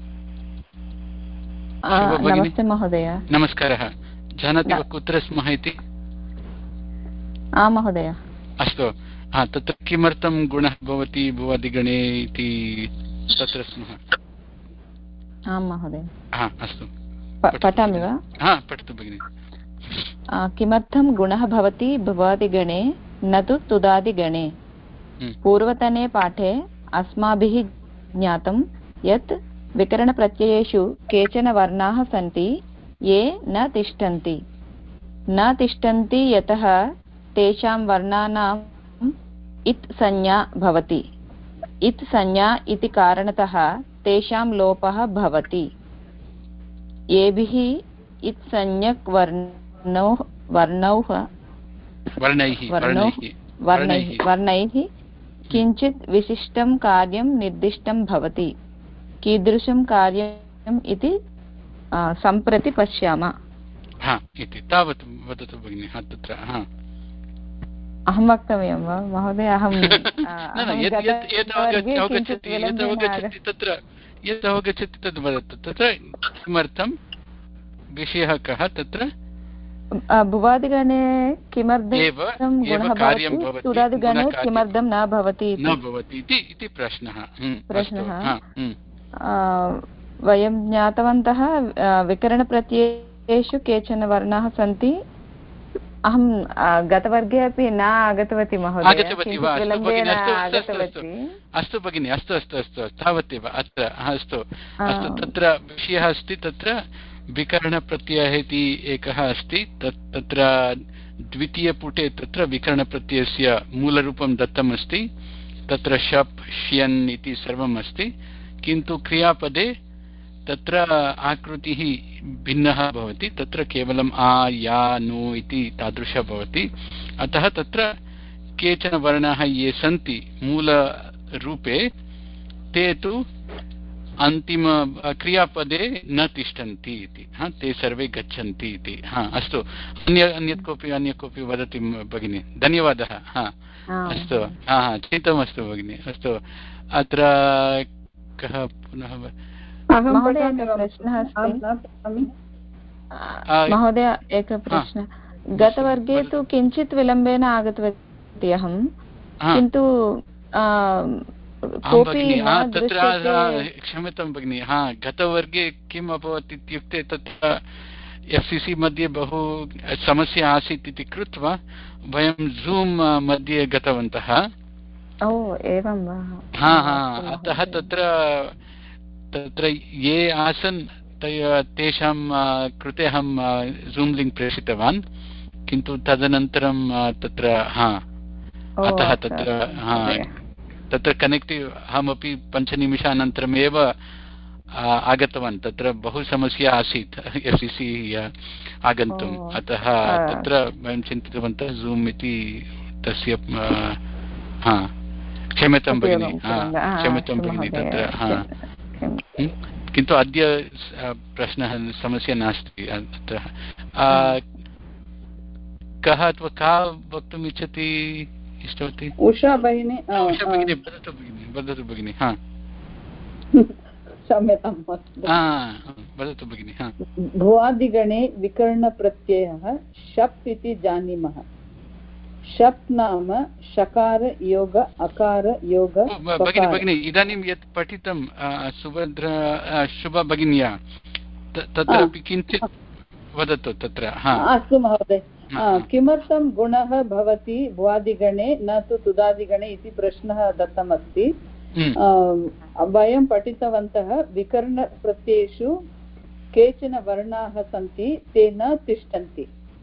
नमस्ते महोदय। नमस्कारः। जानाति वा कुत्र स्मः इति? आम् महोदय। अस्तु, हा तत्र किमर्थं गुणः भवति भुवादिगणे इति तत्र स्मः। आम् महोदय। हा अस्तु, पठामि वा? हा पठतु भगिनि। किमर्थं गुणः भवति भुवादिगणे न तु तुदादिगणे? पूर्वतने पाठे अस्माभिः ज्ञातं यत् विकरणप्रत्ययेषु केचन वर्णाः सन्ति ये न तिष्ठन्ति न तिष्ठन्ति यतः तेषां वर्णानाम् इत् संज्ञा भवति। इत् संज्ञा इति कारणतः तेषां लोपः भवति। येभिः इत् संज्ञक् वर्णौ वर्णौः वर्णैः वर्णैः किञ्चित् विशिष्टं कार्यं निर्दिष्टं भवति। कीदृशं कार्यम् इति सम्प्रति पश्यामः। इति तावत् वदतु भगिनि। तत्र अहं वक्तव्यं वा महोदय? अहं तत्र यत् अवगच्छति तद् वदतु। तत्र किमर्थं विषयः कः? तत्र भुवादिगणे किमर्थं गुणः भवति, तुदादिगणे किमर्थं न भवति इति प्रश्नः प्रश्नः वयं ज्ञातवन्तः। विकरणप्रत्ययेषु केचन वर्णाः सन्ति। अहं गतवर्गे अपि न आगतवती महोदय। अस्तु भगिनि, अस्तु अस्तु अस्तु तावदेव अत्र अस्तु अस्तु। तत्र विषयः अस्ति, तत्र विकरणप्रत्ययः इति एकः अस्ति। तत्र द्वितीयपुटे तत्र विकरणप्रत्ययस्य मूलरूपं दत्तम् अस्ति। तत्र शप् श्यन् इति सर्वम् अस्ति, किन्तु क्रियापदे तत्र आकृतिः भिन्नः भवति। तत्र केवलम् आ या नु इति तादृशः भवति। अतः तत्र केचन वर्णाः ये सन्ति मूलरूपे ते तु अन्तिम क्रियापदे न तिष्ठन्ति इति, ते सर्वे गच्छन्ति इति। हा अस्तु, अन्य अन्यत् कोऽपि अन्य कोऽपि वदति भगिनि? धन्यवादः। हा अस्तु, हा हा चिन्ता मास्तु भगिनि। अस्तु, अत्र कः पुनः? महोदय एकः प्रश्नः अस्ति। महोदय एकः प्रश्नः। गतवर्गे तु किञ्चित् विलम्बेन आगतवती अहं, किन्तु तत्र क्षम्यतां भगिनि। हा गतवर्गे किम् अभवत् इत्युक्ते तत्र एफ् सि सि मध्ये बहु समस्या आसीत् इति कृत्वा वयं जूम् मध्ये गतवन्तः। ओ एवं वा? हा हा अतः तत्र तत्र ये आसन् तेषां कृते अहं जूम् लिङ्क् प्रेषितवान्, किन्तु तदनन्तरं तत्र हा अतः तत्र हा तत्र कनेक्टिव् अहमपि पञ्चनिमिषानन्तरमेव आगतवान्। तत्र बहु समस्या आसीत् एफ् सि सि आगन्तुम्। अतः तत्र वयं चिन्तितवन्तः जूम् इति तस्य हा क्षम्यतां भगिनि, क्षम्यतां भगिनि। तत्र हा किन्तु अद्य प्रश्नः समस्या नास्ति अत्र। कः अथवा का वक्तुम् इच्छति इष्टवती? उषा भगिनी। उषा भगिनी वदतु भगिनि, वदतु भगिनि। हा क्षम्यतां वदतु भगिनि। हा भुवादिगणे विकरणप्रत्ययः शप् इति जानीमः। शप् नाम शकार योग अकार योग। भगिनि भगिनि इदानीं यत् पठितं सुभद्र शुभा भगिन्या तत्रापि किञ्चित् वदतु तत्र। अस्तु महोदय। किमर्थं गुणः भवति भुवादिगणे न तु तुदादिगणे इति प्रश्नः दत्तमस्ति। वयं पठितवन्तः विकरणप्रत्ययेषु केचन वर्णाः सन्ति, ते न तिष्ठन्ति।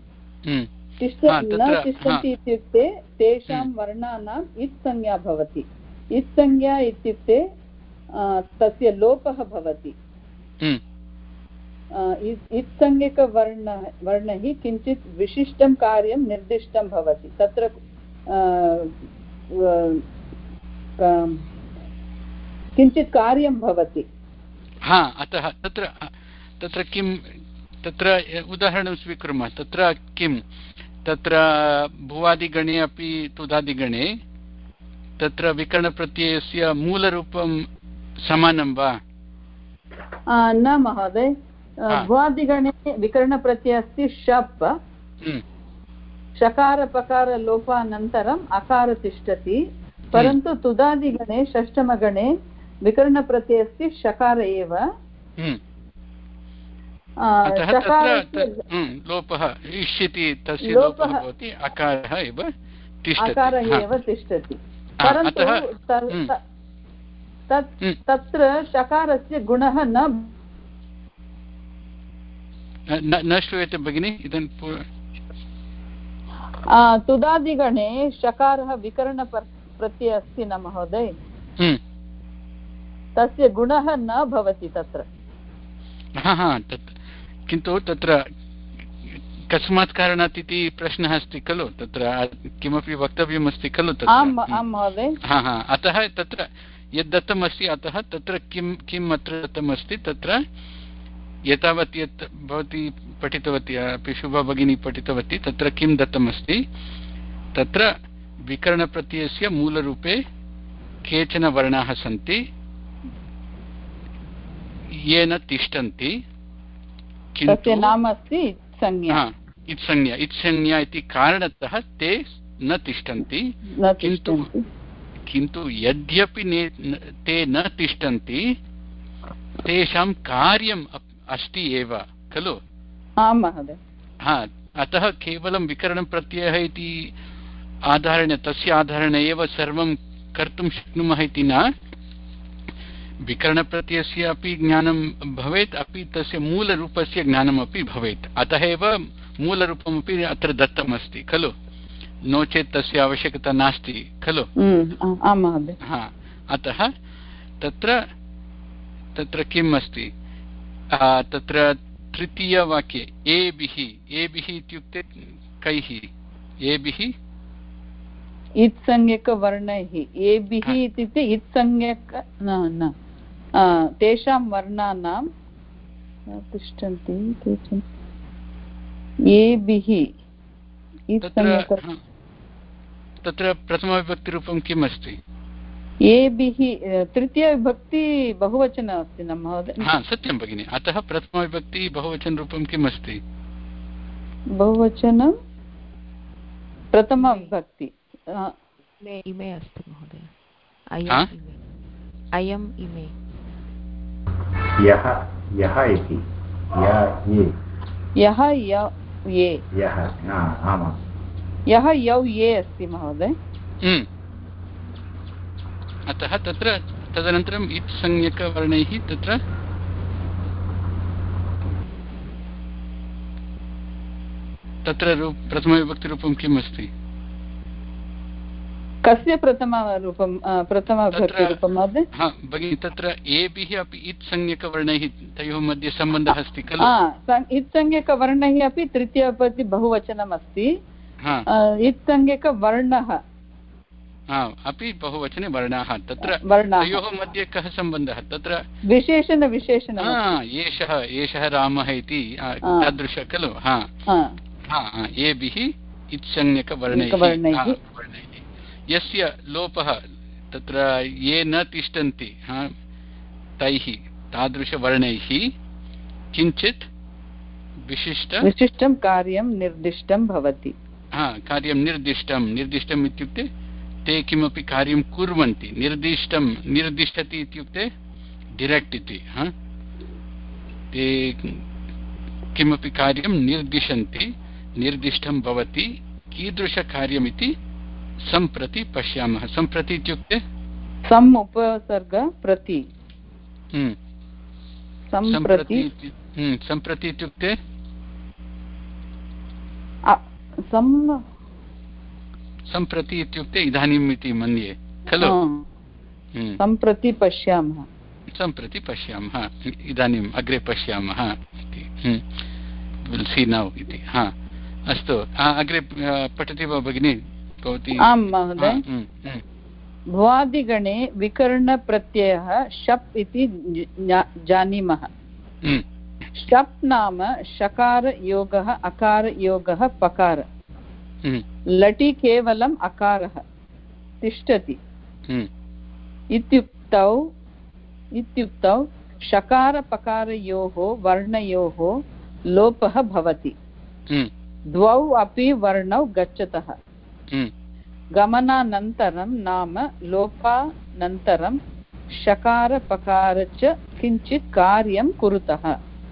न तिष्ठन्ति इत्युक्ते तेषां वर्णानाम् इत् संज्ञा भवति। इत् संज्ञा इत्युक्ते तस्य लोपः भवति। इत्संज्ञकवर्ण वर्णैः किञ्चित् विशिष्टं कार्यं निर्दिष्टं भवति। तत्र किञ्चित् कार्यं भवति। हा अतः तत्र तत्र किं तत्र उदाहरणं स्वीकुर्मः। तत्र किं तत्र भुवादिगणे अपि तुदादिगणे तत्र विकरणप्रत्ययस्य मूलरूपं समानं वा? न महोदय, भुवादिगणे विकरणप्रत्ययः अस्ति शप्। शकारपकारलोपानन्तरम् अकार तिष्ठति, परन्तु तुदादिगणे षष्ठमगणे विकरणप्रत्ययः अस्ति शकार एव। लोपः इष्यति, तस्य लोपः भवति, अकारः एव तिष्ठति। अकारः एव तिष्ठति, परन्तु तत्र शकारस्य गुणः न न श्रूयते भगिनि इदानीं। तुदादिगणे शकारः विकरण प्रत्ययः अस्ति न महोदय, तस्य गुणः न भवति तत्र। किन्तु तत्र कस्मात् कारणात् इति प्रश्नः अस्ति खलु, तत्र किमपि वक्तव्यमस्ति खलु तत्र। आम् महोदय। अतः तत्र यद् दत्तमस्ति, अतः तत्र किं किम् अत्र दत्तमस्ति, तत्र एतावत् यत् भवती पठितवती अपि शुभा भगिनी पठितवती, तत्र किं दत्तमस्ति, तत्र विकरणप्रत्ययस्य मूलरूपे केचन वर्णाः सन्ति येन तिष्ठन्ति, तस्य नाम अस्ति संज्ञा। इत्संज्ञा इत्संज्ञा इति कारणतः ते न तिष्ठन्ति। किन्तु किन्तु यद्यपि ते न तिष्ठन्ति, तेषां कार्यम् अस्ति एव खलु। आम् महोदय। हा, अतः केवलं विकरणप्रत्ययः इति आधारेण, तस्य आधारेण एव सर्वं कर्तुं शक्नुमः इति न। विकरणप्रत्ययस्य अपि ज्ञानं भवेत्, अपि तस्य मूलरूपस्य ज्ञानमपि भवेत्। अतः एव मूलरूपमपि अत्र दत्तमस्ति खलु, नो चेत् तस्य आवश्यकता नास्ति खलु। आम् महोदय। हा, अतः तत्र तत्र किम् अस्ति, तत्र तृतीयवाक्ये एभिः, एभिः इत्युक्ते कैः, एभिः इत्संज्ञकवर्णैः। एभिः इत्युक्ते इत्संज्ञक न, तेषां वर्णानां तिष्ठन्ति केचन। एभिः तत्र प्रथमविभक्तिरूपं किम् अस्ति? एभिः तृतीयविभक्ति बहुवचन अस्ति न महोदय? हा, सत्यं भगिनि। अतः प्रथमविभक्ति बहुवचनरूपं किम् अस्ति? बहुवचनं प्रथमविभक्ति इमे अस्ति महोदय। अयम् इमे, यः यः इति, यः ये, यः आमां, यः यौ ये अस्ति महोदय। अतः तत्र तदनन्तरम् इत् संज्ञकवर्णैः तत्र तत्र प्रथमविभक्तिरूपं किम् अस्ति? कस्य प्रथमरूपं प्रथमविभक्तिरूपं महोदय? हा भगिनि, तत्र एभिः अपि इत् संज्ञकवर्णैः तयोः मध्ये सम्बन्धः अस्ति खलु। इत् संज्ञकवर्णैः अपि तृतीयविभक्ति बहुवचनम् अस्ति। इत् संज्ञकवर्णः अपि बहुवचने वर्णाः, तत्र तयोः मध्ये कः सम्बन्धः? तत्र विशेषण विशेषण एषः एषः रामः इति तादृश खलु। हा हा, एभिः इत्संज्ञकवर्णैः, यस्य लोपः तत्र ये न तिष्ठन्ति तैः तादृशवर्णैः किञ्चित् विशिष्ट विशिष्टं कार्यं निर्दिष्टं भवति। हा, कार्यं निर्दिष्टं, निर्दिष्टम् इत्युक्ते ते किमपि कार्यं कुर्वन्ति। निर्दिष्टं, निर्दिष्टति इत्युक्ते डिरेक्ट् इति। हा, ते किमपि कार्यं निर्दिशन्ति, निर्दिष्टं भवति। कीदृशकार्यमिति सम्प्रति पश्यामः। सम्प्रति इत्युक्ते सम् उपसर्ग प्रति। सम्प्रति सम्प्रति इत्युक्ते सम्प्रति इत्युक्ते इदानीम् इति मन्ये खलु। सम्प्रति पश्यामः, सम्प्रति पश्यामः, इदानीम् अग्रे पश्यामः इति। विल् सी नौ इति। हा, अस्तु, अग्रे पठति वा भगिनी भवती? आं महोदय। भुवादिगणे विकरणप्रत्ययः शप् इति जानीमः। शप् नाम शकारयोगः अकारयोगः पकार। लटि केवलम् अकारः तिष्ठति इत्युक्तौ इत्युक्तौ शकारपकारयोः वर्णयोः लोपः भवति। द्वौ अपि वर्णौ गच्छतः। गमनानन्तरं नाम लोपानन्तरं शकारपकार च किञ्चित् कार्यं कुरुतः।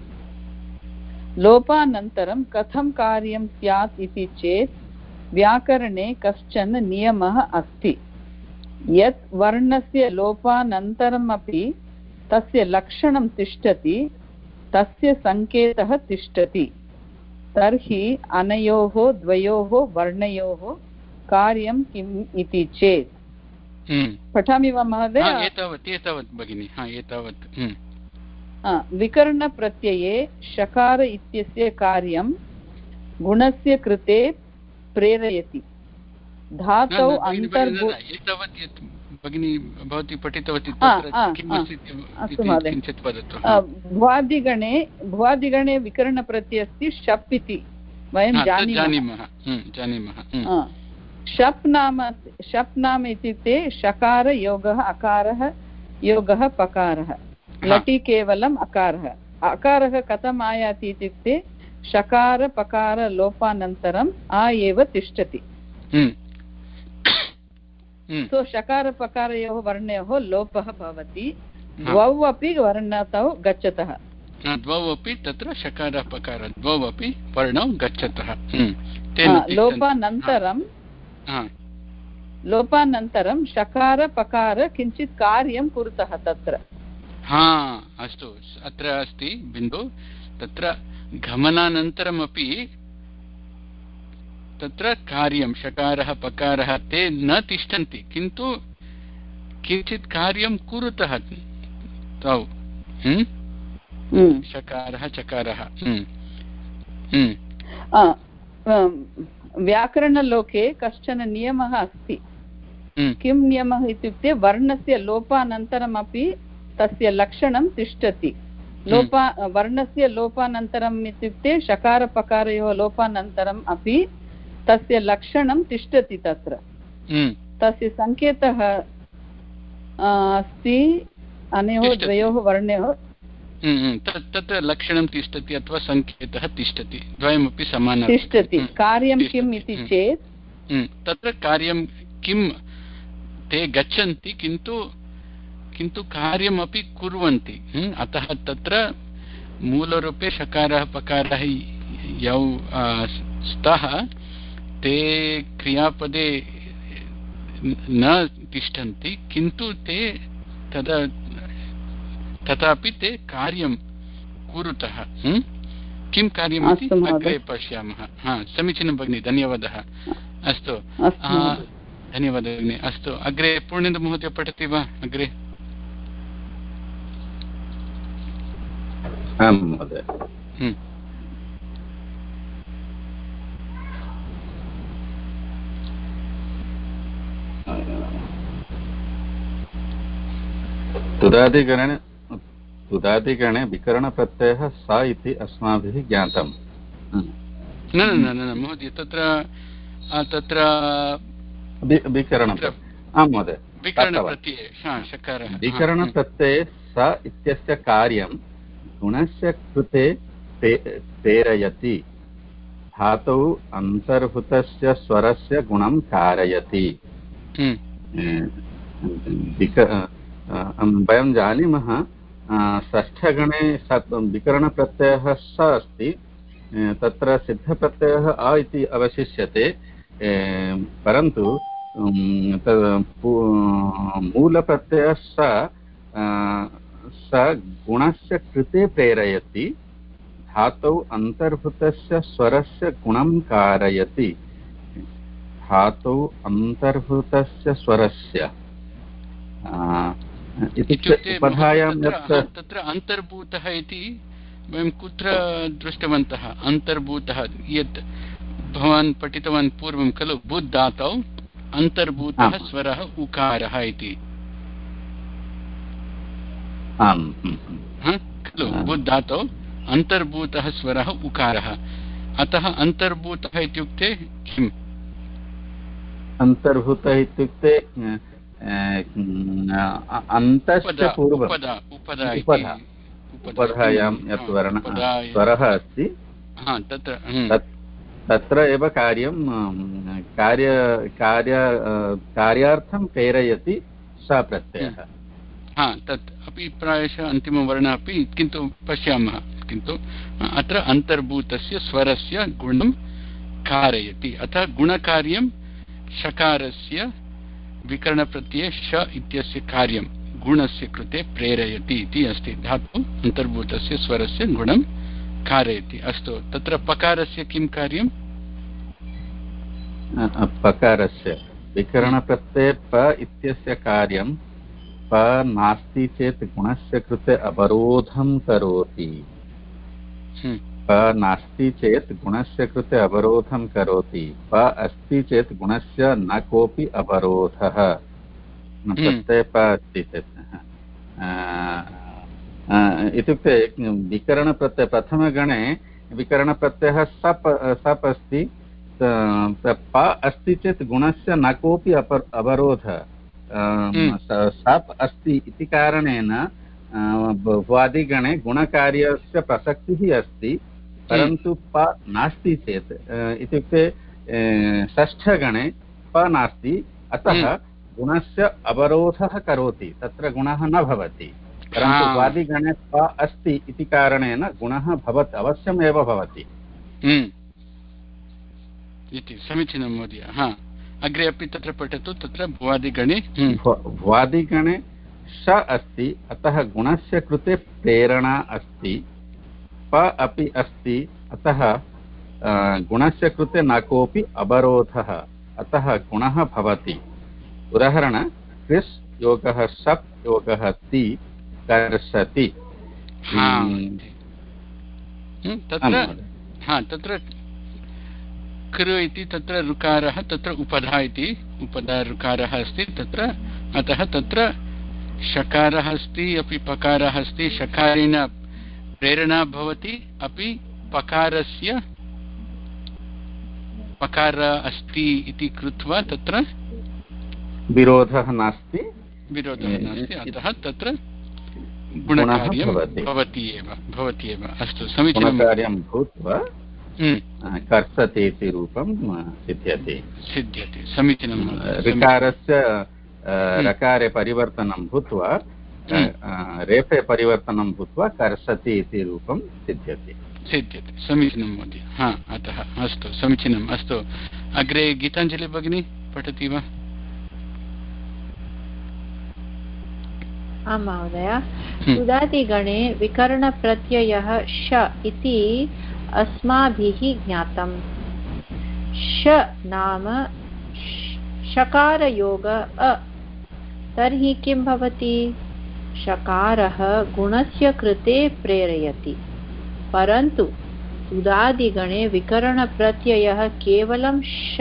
लोपानन्तरं कथं कार्यं स्यात् इति चेत् व्याकरणे कश्चन नियमः अस्ति। यत् वर्णस्य लोपानन्तरमपि तस्य लक्षणं तिष्ठति, तस्य सङ्केतः तिष्ठति। तर्हि अनयोः द्वयोः वर्णयोः कार्यं किम् इति चेत् पठामि वा महोदय? एतावत् एतावत् भगिनि, हा एतावत्। विकरणप्रत्यये शकार इत्यस्य कार्यं गुणस्य कृते प्रेरयति। धातौ अन्तर्भू एतावत् भगिनी भवती पठितवती, किञ्चित् वदतु। भ्वादिगणे भ्वादिगणे विकरणप्रत्ययः शप् इति वयं जानीमः जानीमः शप् नाम शप् नाम इत्युक्ते शकार योगः अकारः योगः पकारः, लटि केवलम् अकारः। अकारः कथम् आयाति इत्युक्ते शकार पकार लोपानन्तरम् आ एव तिष्ठति। सो शकार पकारयोः वर्णयोः लोपः भवति, द्वौ अपि वर्णतौ गच्छतः। द्वौ अपि तत्र शकार पकार द्वौ अपि वर्णौ गच्छतः। लोपानन्तरं लोपानन्तरं शकार पकार किञ्चित् कार्यं कुरुतः तत्र। हा अस्तु, अत्र अस्ति बिन्दु, तत्र गमनानन्तरमपि तत्र कार्यं शकारः पकारः ते न तिष्ठन्ति, किन्तु किञ्चित् कार्यं कुरुतः तौ, शकारः चकारः। व्याकरणलोके कश्चन नियमः अस्ति। किं नियमः इत्युक्ते वर्णस्य लोपानन्तरमपि तस्य लक्षणं तिष्ठति। लोपा वर्णस्य लोपानन्तरम् इत्युक्ते शकारपकारयोः लोपानन्तरम् अपि तस्य लक्षणं तिष्ठति तत्र। तस्य सङ्केतः अस्ति अनयोः द्वयोः वर्णयोः तत्र लक्षणं तिष्ठति अथवा सङ्केतः तिष्ठति, द्वयमपि समानं तिष्ठति। कार्यं किम् इति चेत् तत्र कार्यं किं ते गच्छन्ति, किन्तु किन्तु कार्यमपि कुर्वन्ति। अतः तत्र मूलरूपे शकारः पकारः यौ स्तः ते क्रियापदे न तिष्ठन्ति, किन्तु ते तदा तथापि ते कार्यं कुरुतः। किं कार्यम् इति अग्रे पश्यामः। हा समीचीनं भगिनि, धन्यवादः। अस्तु धन्यवादः भगिनि। अस्तु अग्रे पूर्णेन्दु महोदय पठति वा अग्रे? आं महोदय। तुदादिगणे तुदादिगणे विकरणप्रत्ययः स इति अस्माभिः ज्ञातम्। न न न महोदय, तत्र तत्र विकरणप्रत्ययः, आं महोदय, विकरणप्रत्यये विकरणप्रत्यये स इत्यस्य कार्यं गुणस्य कृते प्रेरयति। धातौ अन्तर्भूतस्य स्वरस्य गुणं कारयति। वयं जानीमः षष्ठगणे विकरणप्रत्ययः स अस्ति, तत्र सिद्धप्रत्ययः अ इति अवशिष्यते, परन्तु मूलप्रत्ययः स स गुणस्य कृते प्रेरयति। धातौ अन्तर्भूतस्य स्वरस्य गुणं कारयति। धातौ अन्तर्भूतस्य स्वरस्य उपधायां तत्र अन्तर्भूतः इति वयं कुत्र दृष्टवन्तः? अन्तर्भूतः यत् भवान् पठितवान् पूर्वं खलु, बुद् धातौ अन्तर्भूतः स्वरः उकारः इति खलु। बुद् धातौ अन्तर्भूतः स्वरः उकारः। अतः अन्तर्भूतः इत्युक्ते किम्? अन्तर्भूतः इत्युक्ते अन्तस्य पूर्वम् उपधायां यत् वर्णः स्वरः अस्ति तत्र एव कार्यं कार्य कार्य कार्यार्थं प्रेरयति स प्रत्ययः। हा तत् अपि प्रायशः अन्तिमवर्णः अपि, किन्तु पश्यामः। किन्तु अत्र अन्तर्भूतस्य स्वरस्य गुणं कारयति। अतः गुणकार्यं शकारस्य विकरणप्रत्यये श इत्यस्य कार्यं गुणस्य कृते प्रेरयति इति अस्ति। धातु अन्तर्भूतस्य स्वरस्य गुणं कारयति। अस्तु, तत्र पकारस्य किं कार्यं? पकारस्य विकरणप्रत्यये प इत्यस्य कार्यं प नास्ति चेत् गुणस्य कृते अवरोधं करोति। प नास्ति चेत् गुणस्य कृते अवरोधं करोति। प अस्ति चेत् गुणस्य न कोऽपि अवरोधः। प्रत्यये प अस्ति चेत् इत्युक्ते विकरणप्रत्यय प्रथमगणे विकरणप्रत्ययः सप् सप् अस्ति। प अस्ति चेत् गुणस्य न कोऽपि अप अवरोधः। सप् अस्ति इति कारणेन भ्वादिगणे गुणकार्यस्य प्रसक्तिः अस्ति, परन्तु प नास्ति चेत् इत्युक्ते षष्ठगणे प नास्ति, अतः गुणस्य अवरोधः करोति, तत्र गुणः न भवति। परन्तु भ्वादिगणे प अस्ति इति कारणेन गुणः भवति, अवश्यमेव भवति इति। समीचीनं महोदय। हा, अग्रे अपि तत्र पठतु। तत्र भ्वादिगणे भ्वादिगणे श अस्ति, अतः गुणस्य कृते प्रेरणा अस्ति। प अपि अस्ति, अतः गुणस्य कृते न कोऽपि अवरोधः, अतः गुणः भवति। उदाहरण कृष् योगः शप् योगः ति कर्षति। तत्र कृ इति तत्र ऋकारः, तत्र उपधा इति उपधा ऋकारः अस्ति तत्र, अतः तत्र शकारः अस्ति अपि पकारः अस्ति। शकारेण प्रेरणा भवति, अपि पकारस्य पकार अस्ति इति कृत्वा तत्र विरोधः नास्ति विरोधः नास्ति, अतः तत्र गुणकार्यं भवति एव भवति एव। अस्तु, समीचीनं। गुणकार्यं भूत्वा कर्षति इति रूपं सिद्ध्यति सिद्ध्यति समीचीनं। ऋकारस्य रकारे परिवर्तनं भूत्वा रेफे परिवर्तनं भूत्वा कर्षति इति रूपं सिद्ध्यति सिद्ध्यति समीचीनं महोदय। हा, अतः अस्तु, समीचीनम्। अस्तु, अग्रे गीताञ्जलि भगिनी पठति वा? आं महोदय। सुदादिगणे विकरणप्रत्ययः श इति अस्माभिः ज्ञातम्। श नाम शकारयोग अ, तर्हि किं भवति? शकारः गुणस्य कृते प्रेरयति, परन्तु सुदादिगणे विकरणप्रत्ययः केवलं श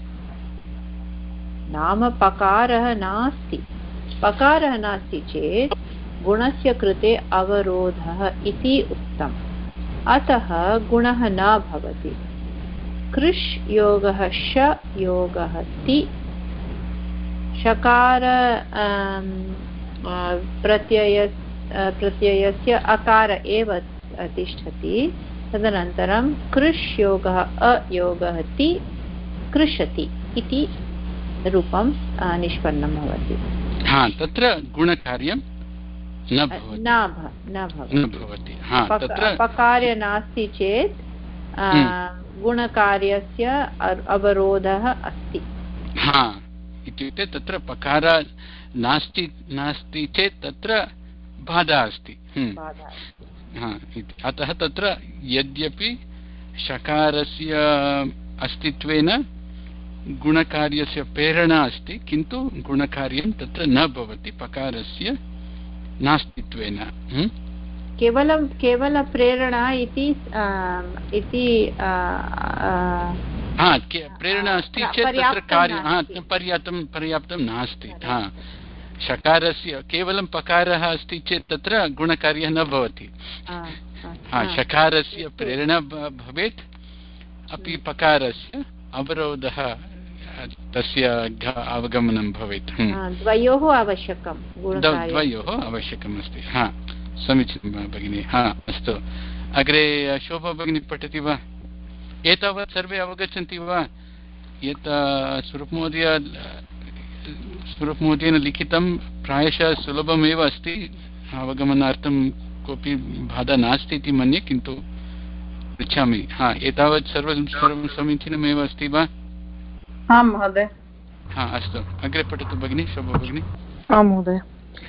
नाम पकारः नास्ति। पकारः नास्ति चेत् गुणस्य कृते अवरोधः इति उक्तम्, अतः गुणः न भवति। कृष् योगः श योगः ति, शकार प्रत्यय प्रत्ययस्य अकार एव तिष्ठति, तदनन्तरं कृष् योगः अयोगः ति कृषति इति रूपं निष्पन्नं भवति। हा, तत्र गुणकार्यं न भवति। पकार्य नास्ति चेत् गुणकार्यस्य अवरोधः अस्ति। हा, इत्युक्ते तत्र पकार नास्ति नास्ति चेत् तत्र बाधा अस्ति। अतः तत्र यद्यपि शकारस्य अस्तित्वेन गुणकार्यस्य प्रेरणा अस्ति, किन्तु गुणकार्यं तत्र न भवति पकारस्य नास्तित्वेन। केवलं केवल प्रेरणा इति प्रेरणा अस्ति चेत् तत्र कार्यं पर्याप्तं पर्याप्तं नास्ति। हा, शकारस्य केवलं पकारः अस्ति चेत् तत्र गुणकार्यः न भवति। हा, शकारस्य प्रेरणा भवेत्, अपि पकारस्य अवरोधः तस्य अवगमनं भवेत्। द्वयोः आवश्यकं द्वयोः आवश्यकम् अस्ति। हा, समीचीनं भगिनी। हा, अस्तु, अग्रे शोभा भगिनी पठति वा? एतावत् सर्वे अवगच्छन्ति वा? यत् स्वरूपमहोदय स्वरूपमहोदयेन लिखितं प्रायशः सुलभमेव अस्ति, अवगमनार्थं कोऽपि बाधा नास्ति इति मन्ये, किन्तु पृच्छामि। हा, एतावत् सर्वं सर्वं समीचीनमेव अस्ति वा? आं महोदय। हा, अस्तु, अग्रे पठतु भगिनी, शोभा भगिनी। आं महोदय।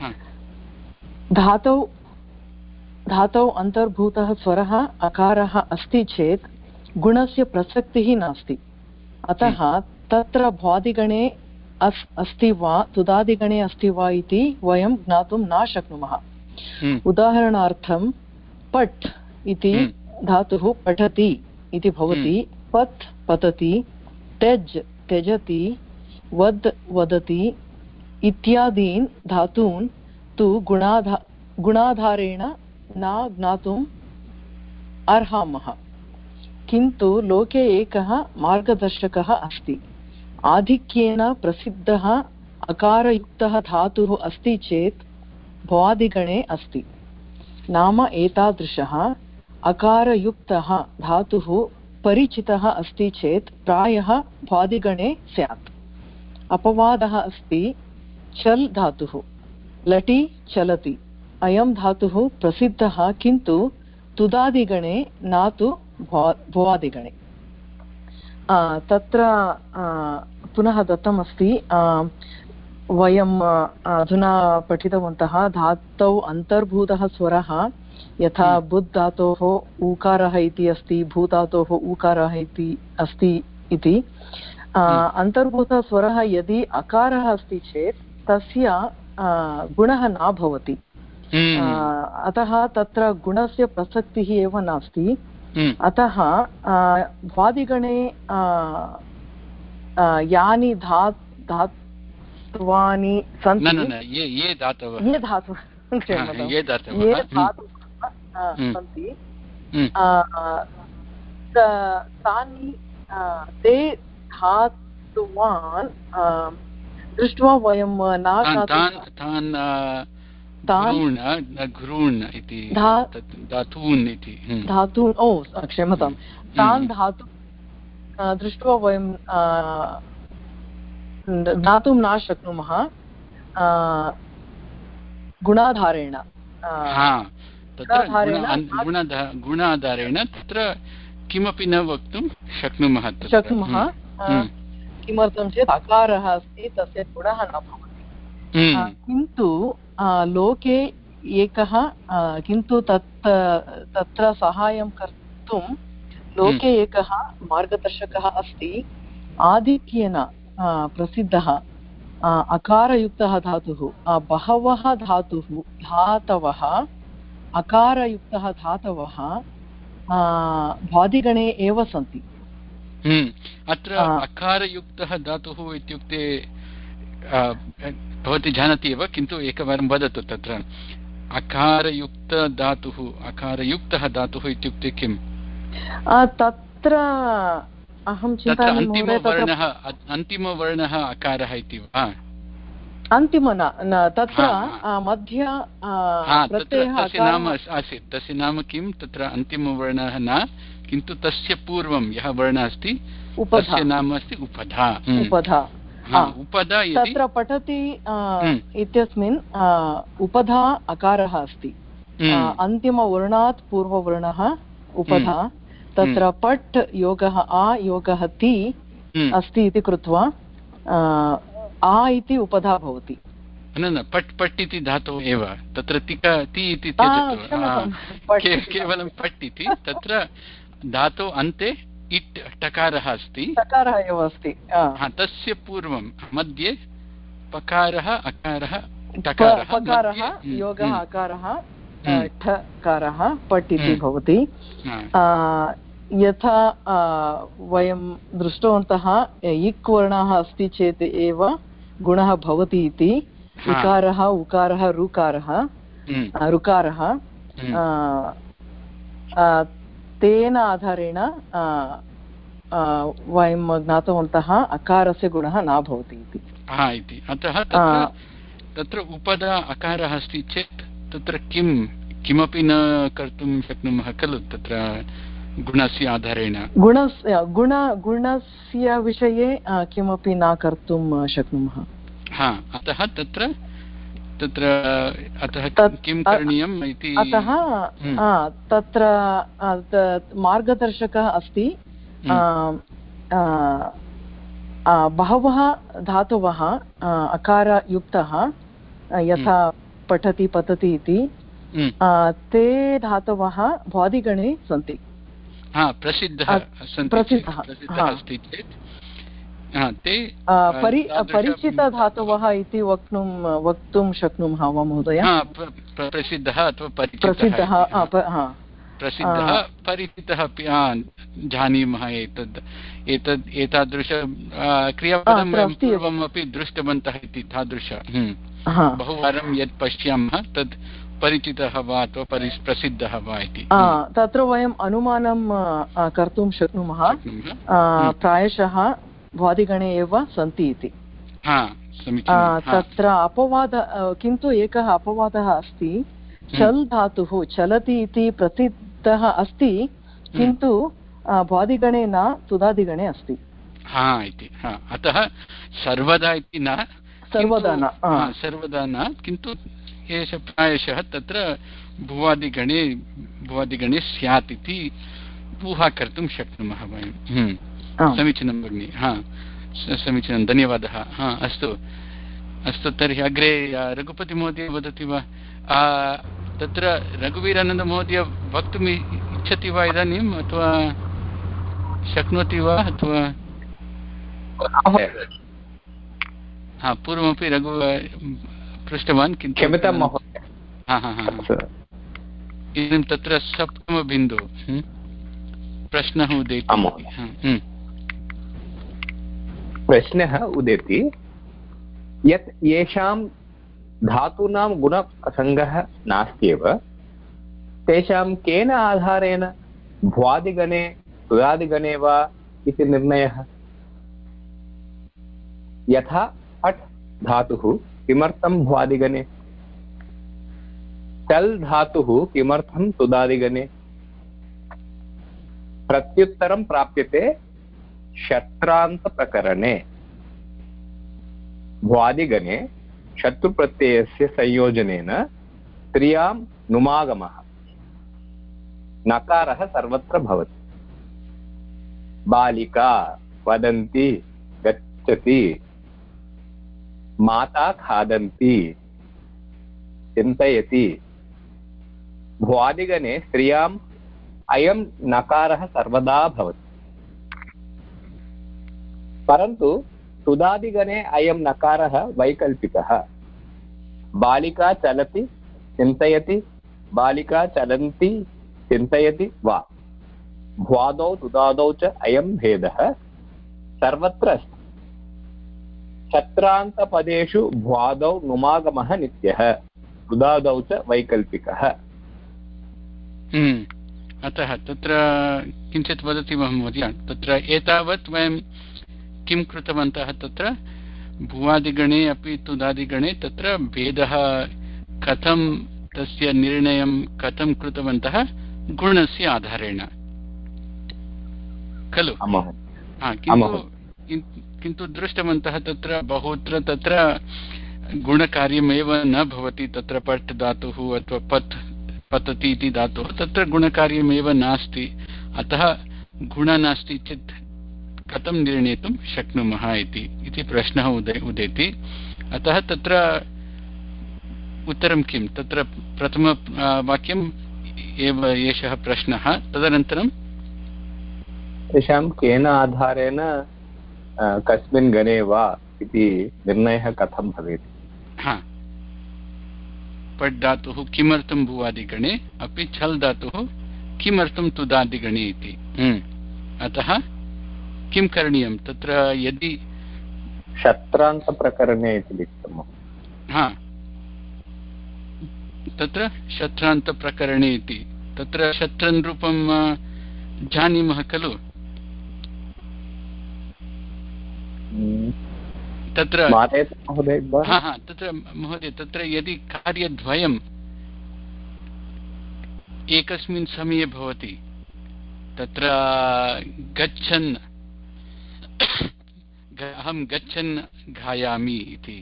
धातौ धातौ अन्तर्भूतः स्वरः अकारः अस्ति चेत् गुणस्य प्रसक्तिः नास्ति, अतः तत्र भ्वादिगणे अस् अस्ति वा तुदादिगणे अस्ति वा इति वयं ज्ञातुं न शक्नुमः। उदाहरणार्थं पठ् इति धातुः पठति इति भवति, पत् पतति, त्यज् त्यजति, वद् वदति इत्यादीन् धातून् तु गुणाधा गुणाधारेण न ज्ञातुम् अर्हामः। किन्तु लोके एकः मार्गदर्शकः अस्ति। आधिक्येन प्रसिद्धः अकारयुक्तः धातुः अस्ति चेत् भवादिगणे अस्ति। नाम एतादृशः अकारयुक्तः धातुः परिचितः अस्ति चेत् प्रायः भवादिगणे स्यात्। अपवादः अस्ति चल् धातुः। लटि चलति अयं धातुः प्रसिद्धः किन्तु तुदादिगणे न तु भवादिगणे। तत्र पुनः दत्तमस्ति, वयम् अधुना पठितवन्तः धातौ अन्तर्भूतः स्वरः यथा बुद् धातोः ऊकारः इति अस्ति, भूधातोः ऊकारः इति अस्ति इति। अन्तर्भूतस्वरः यदि अकारः अस्ति चेत् तस्य गुणः न भवति, अतः तत्र गुणस्य प्रसक्तिः एव नास्ति। अतः भ्वादिगणे यानि धा धात्वानि सन्ति, ये धातवः ये धातवः ये धातवः सन्ति, तानि ते धातुवान् दृष्ट्वा वयं न घ्रून् इति धातून् इति धातून् ओ क्षम्यतां तान् धातु दृष्ट्वा वयं ज्ञातुं न शक्नुमः गुणाधारेण। गुणाधारेण तत्र किमपि न वक्तुं शक्नुमः शक्नुमः किमर्थं चेत् अकारः अस्ति, तस्य गुणः न भवति। किन्तु लोके एकः किन्तु तत् तत्र साहाय्यं कर्तुं लोके एकः मार्गदर्शकः अस्ति। आधिक्येन प्रसिद्धः अकारयुक्तः धातुः। बहवः धातुः धातवः अकारयुक्तः धातवः भ्वादिगणे एव सन्ति। अत्र अकारयुक्तः धातुः इत्युक्ते भवती जानाति एव, किन्तु एकवारं वदतु तत्र अकारयुक्तधातुः अकारयुक्तः धातुः इत्युक्ते किम्? तत्र अहं चिन्तयामि अन्तिमवर्णः अन्तिमवर्णः अकारः इति वा? अन्तिम न, तत्र मध्य तस्य नाम आसीत्, तस्य नाम किं? तत्र अन्तिमवर्णः न, किन्तु तस्य पूर्वं यः वर्णः अस्ति तस्य नाम अस्ति उपधा। उपधा उपधा तत्र पठति इत्यस्मिन् उपधा अकारः अस्ति। अन्तिमवर्णात् पूर्ववर्णः उपधा। तत्र पट् योगः आ योगः ति अस्ति इति कृत्वा आ इति उपधा भवति। न न पट् पट् इति धातुः एव, तत्र तिक ति इति त्यजतु, केवलं पट् इति। तत्र धातोः अन्ते इट् टकारः अस्ति, टकारः एव अस्ति। तस्य पूर्वं मध्ये पकारः अकारः टकारः पकारः योगः अकारः ठकारः पट् इति भवति। यथा वयं दृष्टवन्तः इक् वर्णः अस्ति चेत् एव गुणः भवति इति। इकारः उकारः ऋकारः ऋकारः तेन आधारेण वयं ज्ञातवन्तः अकारस्य गुणः न भवति इति। अतः तत्र उपधा अकारः अस्ति चेत् तत्र किं किमपि न कर्तुं शक्नुमः खलु तत्र गुणस्य आधारेण। गुणस्य गुण गुणस्य विषये किमपि न कर्तुं शक्नुमः। हा अतः तत्र तत्र अतः किं करणीयम् इति। अतः तत्र मार्गदर्शकः अस्ति। बहवः धातवः अकारयुक्तः यथा पठति पतति इति ते धातवः भ्वादिगणे सन्ति। प्रसिद्धः प्रसिद्धः अस्ति चेत् ते परि परिचितधातवः इति वक्तुं वक्तुं शक्नुमः वा महोदय? प्रसिद्धः अथवा प्रसिद्धः प्रसिद्धः परिचितः अपि जानीमः। एतद् एतद् एतादृश क्रियापदं वयं पूर्वमपि दृष्टवन्तः इति तादृश बहुवारं यत् पश्यामः तद् परिचितः वा अथवा प्रसिद्धः वा इति तत्र वयम् अनुमानं कर्तुं शक्नुमः प्रायशः भ्वादिगणे एव सन्ति इति। तत्र अपवाद किन्तु एकः अपवादः अस्ति, चल् धातुः चलति इति प्रसिद्धः अस्ति किन्तु भ्वादिगणे न तुदादिगणे अस्ति अतः सर्वदा इति न सर्वदा न सर्वदा न किन्तु एष प्रायशः तत्र भुवादिगणे भुवादिगणे स्यात् इति ऊहा कर्तुं शक्नुमः वयं। समीचीनं भगिनि, हा समीचीनं, धन्यवादः। हा अस्तु अस्तु, तर्हि अग्रे रघुपतिमहोदय वदति वा? तत्र रघुवीरानन्दमहोदय वक्तुम् इच्छति वा इदानीम्, अथवा शक्नोति वा? अथवा हा पूर्वमपि रघु पृष्टवान् किन्तु क्षम्यतां महोदय। हा हा हा इदानीं तत्र सप्तमबिन्दु प्रश्नः उदेति प्रश्नः उदेति यत् येषां धातूनां गुणसङ्गः नास्त्येव तेषां केन आधारेण भ्वादिगणे तुदादिगणे वा इति निर्णयः। यथा अट् धातुः किमर्थं भ्वादिगणे, टल् धातुः किमर्थं तुदादिगणे। प्रत्युत्तरं प्राप्यते शत्रान्तप्रकरणे। भ्वादिगणे शत्रुप्रत्ययस्य संयोजनेन त्रियां नुमागमः, नकारः सर्वत्र भवति। बालिका वदन्ति गच्छति, माता खादन्ति चिन्तयति। भ्वादिगणे स्त्रियाम् अयं नकारः सर्वदा भवति, परन्तु तुदादिगणे अयं नकारः वैकल्पिकः। बालिका चलति चिन्तयति, बालिका चलन्ति चिन्तयति वा। भ्वादौ तुदादौ च अयं भेदः सर्वत्र अस्ति। शत्रान्तपदेषु भ्वादौ नुमागमः नित्यः, तुदादौ च वैकल्पिकः। अतः तत्र किञ्चित् वदति वा महोदय? तत्र एतावत् वयं किं कृतवन्तः, तत्र भुवादिगणे अपि तुदादिगणे तत्र भेदः कथं, तस्य निर्णयं कथं कृतवन्तः, गुणस्य आधारेण खलु। किन्तु किन्तु दृष्टवन्तः तत्र बहुत्र तत्र गुणकार्यमेव न भवति। तत्र पट् धातुः अथवा पत् पतति इति धातुः तत्र गुणकार्यमेव नास्ति। अतः गुणः नास्ति चेत् कथं निर्णेतुं शक्नुमः इति इति प्रश्नः उदे उदेति। अतः तत्र उत्तरं किं? तत्र प्रथम वाक्यम् एव एषः प्रश्नः। तदनन्तरं तेषां केन आधारेण कस्मिन् गणे वा इति निर्णयः कथं भवेत्। हा, पट् धातुः किमर्थं भुवादिगणे, अपि छल् धातुः किमर्थं तुदादिगणे इति। अतः किं करणीयं तत्र? यदि शत्रान्तप्रकरणे इति लिखितं, हा तत्र शत्रान्तप्रकरणे इति, तत्र शत्रन् रूपं जानीमः खलु। तत्र हा हा तत्र महोदय तत्र यदि कार्यद्वयम् एकस्मिन् समये भवति, तत्र गच्छन् अहं गच्छन् गायामि इति,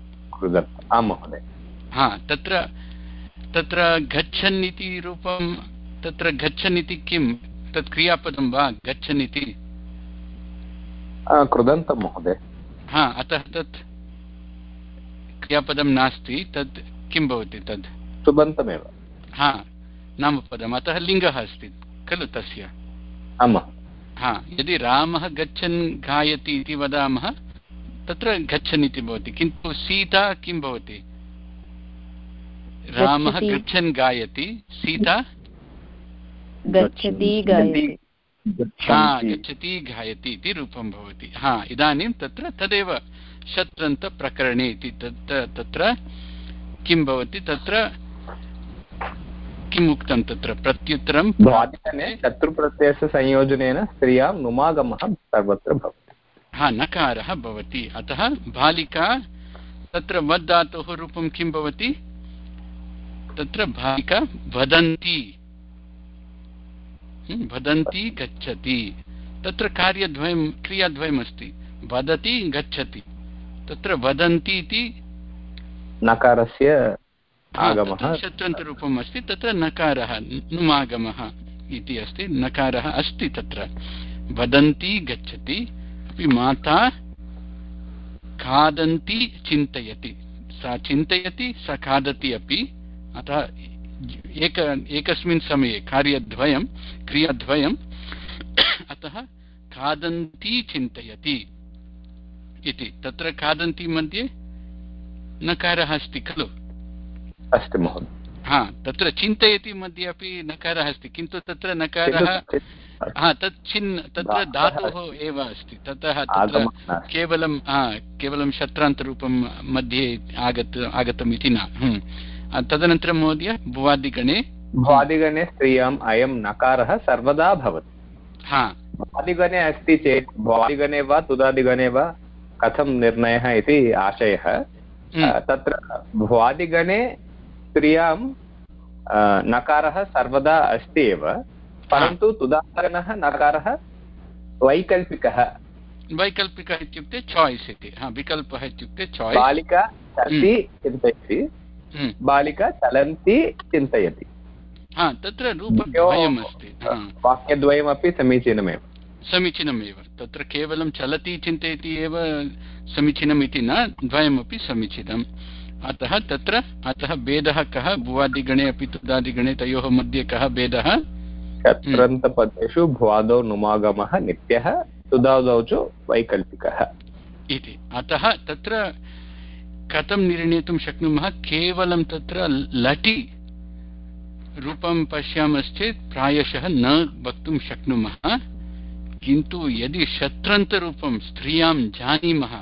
हा तत्र तत्र गच्छन् इति रूपं, तत्र गच्छन् इति किं? तत् क्रियापदं वा गच्छन् इति? कृदन्तं महोदय। हा, अतः तत् क्रियापदं नास्ति, तत् किं भवति? तद् सुबन्तमेव, हा नामपदम्, अतः लिङ्गः अस्ति खलु तस्य। आम्, हा यदि रामः गच्छन् गायति इति वदामः तत्र गच्छन् इति भवति, किन्तु सीता किं भवति? रामः गच्छन् गायति, सीता गच्छति गायति गच्छति गायति इति रूपं भवति। हा इदानीं तत्र तदेव शत्रन्तप्रकरणे इति तत्र तत्र किं भवति, तत्र किम् उक्तं तत्र प्रत्युत्तरं शत्रुप्रत्ययस्य संयोजनेन स्त्रियां नुमागमः सर्वत्र भवति। हा नकारः भवति, अतः बालिका तत्र वद् धातोः रूपं किं भवति? तत्र बालिका वदन्ति वदन्ति गच्छति, तत्र कार्यद्वयं क्रियाद्वयम् अस्ति, वदति गच्छति। तत्र वदन्ति इति नकारस्य आगमः शत्रन्तरूपम् अस्ति, तत्र नकारः नुमागमः इति अस्ति, नकारः अस्ति तत्र। वदन्ति गच्छति, अपि माता खादन्ति चिन्तयति, सा चिन्तयति सा खादति अपि, अतः एक एकस्मिन् समये कार्यद्वयं क्रियाद्वयम्, अतः खादन्ति चिन्तयति इति। तत्र खादन्ति मध्ये नकारः अस्ति खलु? अस्ति महोदय। हा तत्र चिन्तयति मध्ये अपि नकारः अस्ति, किन्तु तत्र नकारः हा तत् चिन् तत्र धातोः एव अस्ति, ततः तत्र केवलं हा केवलं शत्रान्तरूपं मध्ये आगत आगतम् इति न। तदनन्तरं महोदय भुवादिगणे भुवादिगणे स्त्रियाम् अयं नकारः सर्वदा भवति। हा भुवादिगणे अस्ति चेत् भुवादिगणे वा तुदादिगणे वा कथं निर्णयः इति आशयः। तत्र भुवादिगणे स्त्रियां नकारः सर्वदा अस्ति एव, परन्तु तुदादिगणः नकारः वैकल्पिकः। वैकल्पिकः इत्युक्ते चॉइस् इति। हा विकल्पः इत्युक्ते चॉइस्। बालिका चलति चिन्तयति, बालिका चलन्ति चिन्तयति। हा तत्र रूपद्वयम् अस्ति, वाक्यद्वयमपि समीचीनमेव समीचीनमेव तत्र केवलं चलति चिन्तयति एव समीचीनम् इति न, द्वयमपि समीचीनम्। अतः तत्र अतः भेदः कः? भुवादिगणे अपि तुदादिगणे तयोः मध्ये कः भेदः? शत्रन्तपदेषु भुवादौ नुमागमः नित्यः, तुदादौ च वैकल्पिकः इति। अतः तत्र कथं निर्णेतुं शक्नुमः? केवलं तत्र लटि रूपं पश्यामश्चेत् प्रायशः न वक्तुं शक्नुमः, किन्तु यदि शत्रन्तरूपं स्त्रियां जानीमः,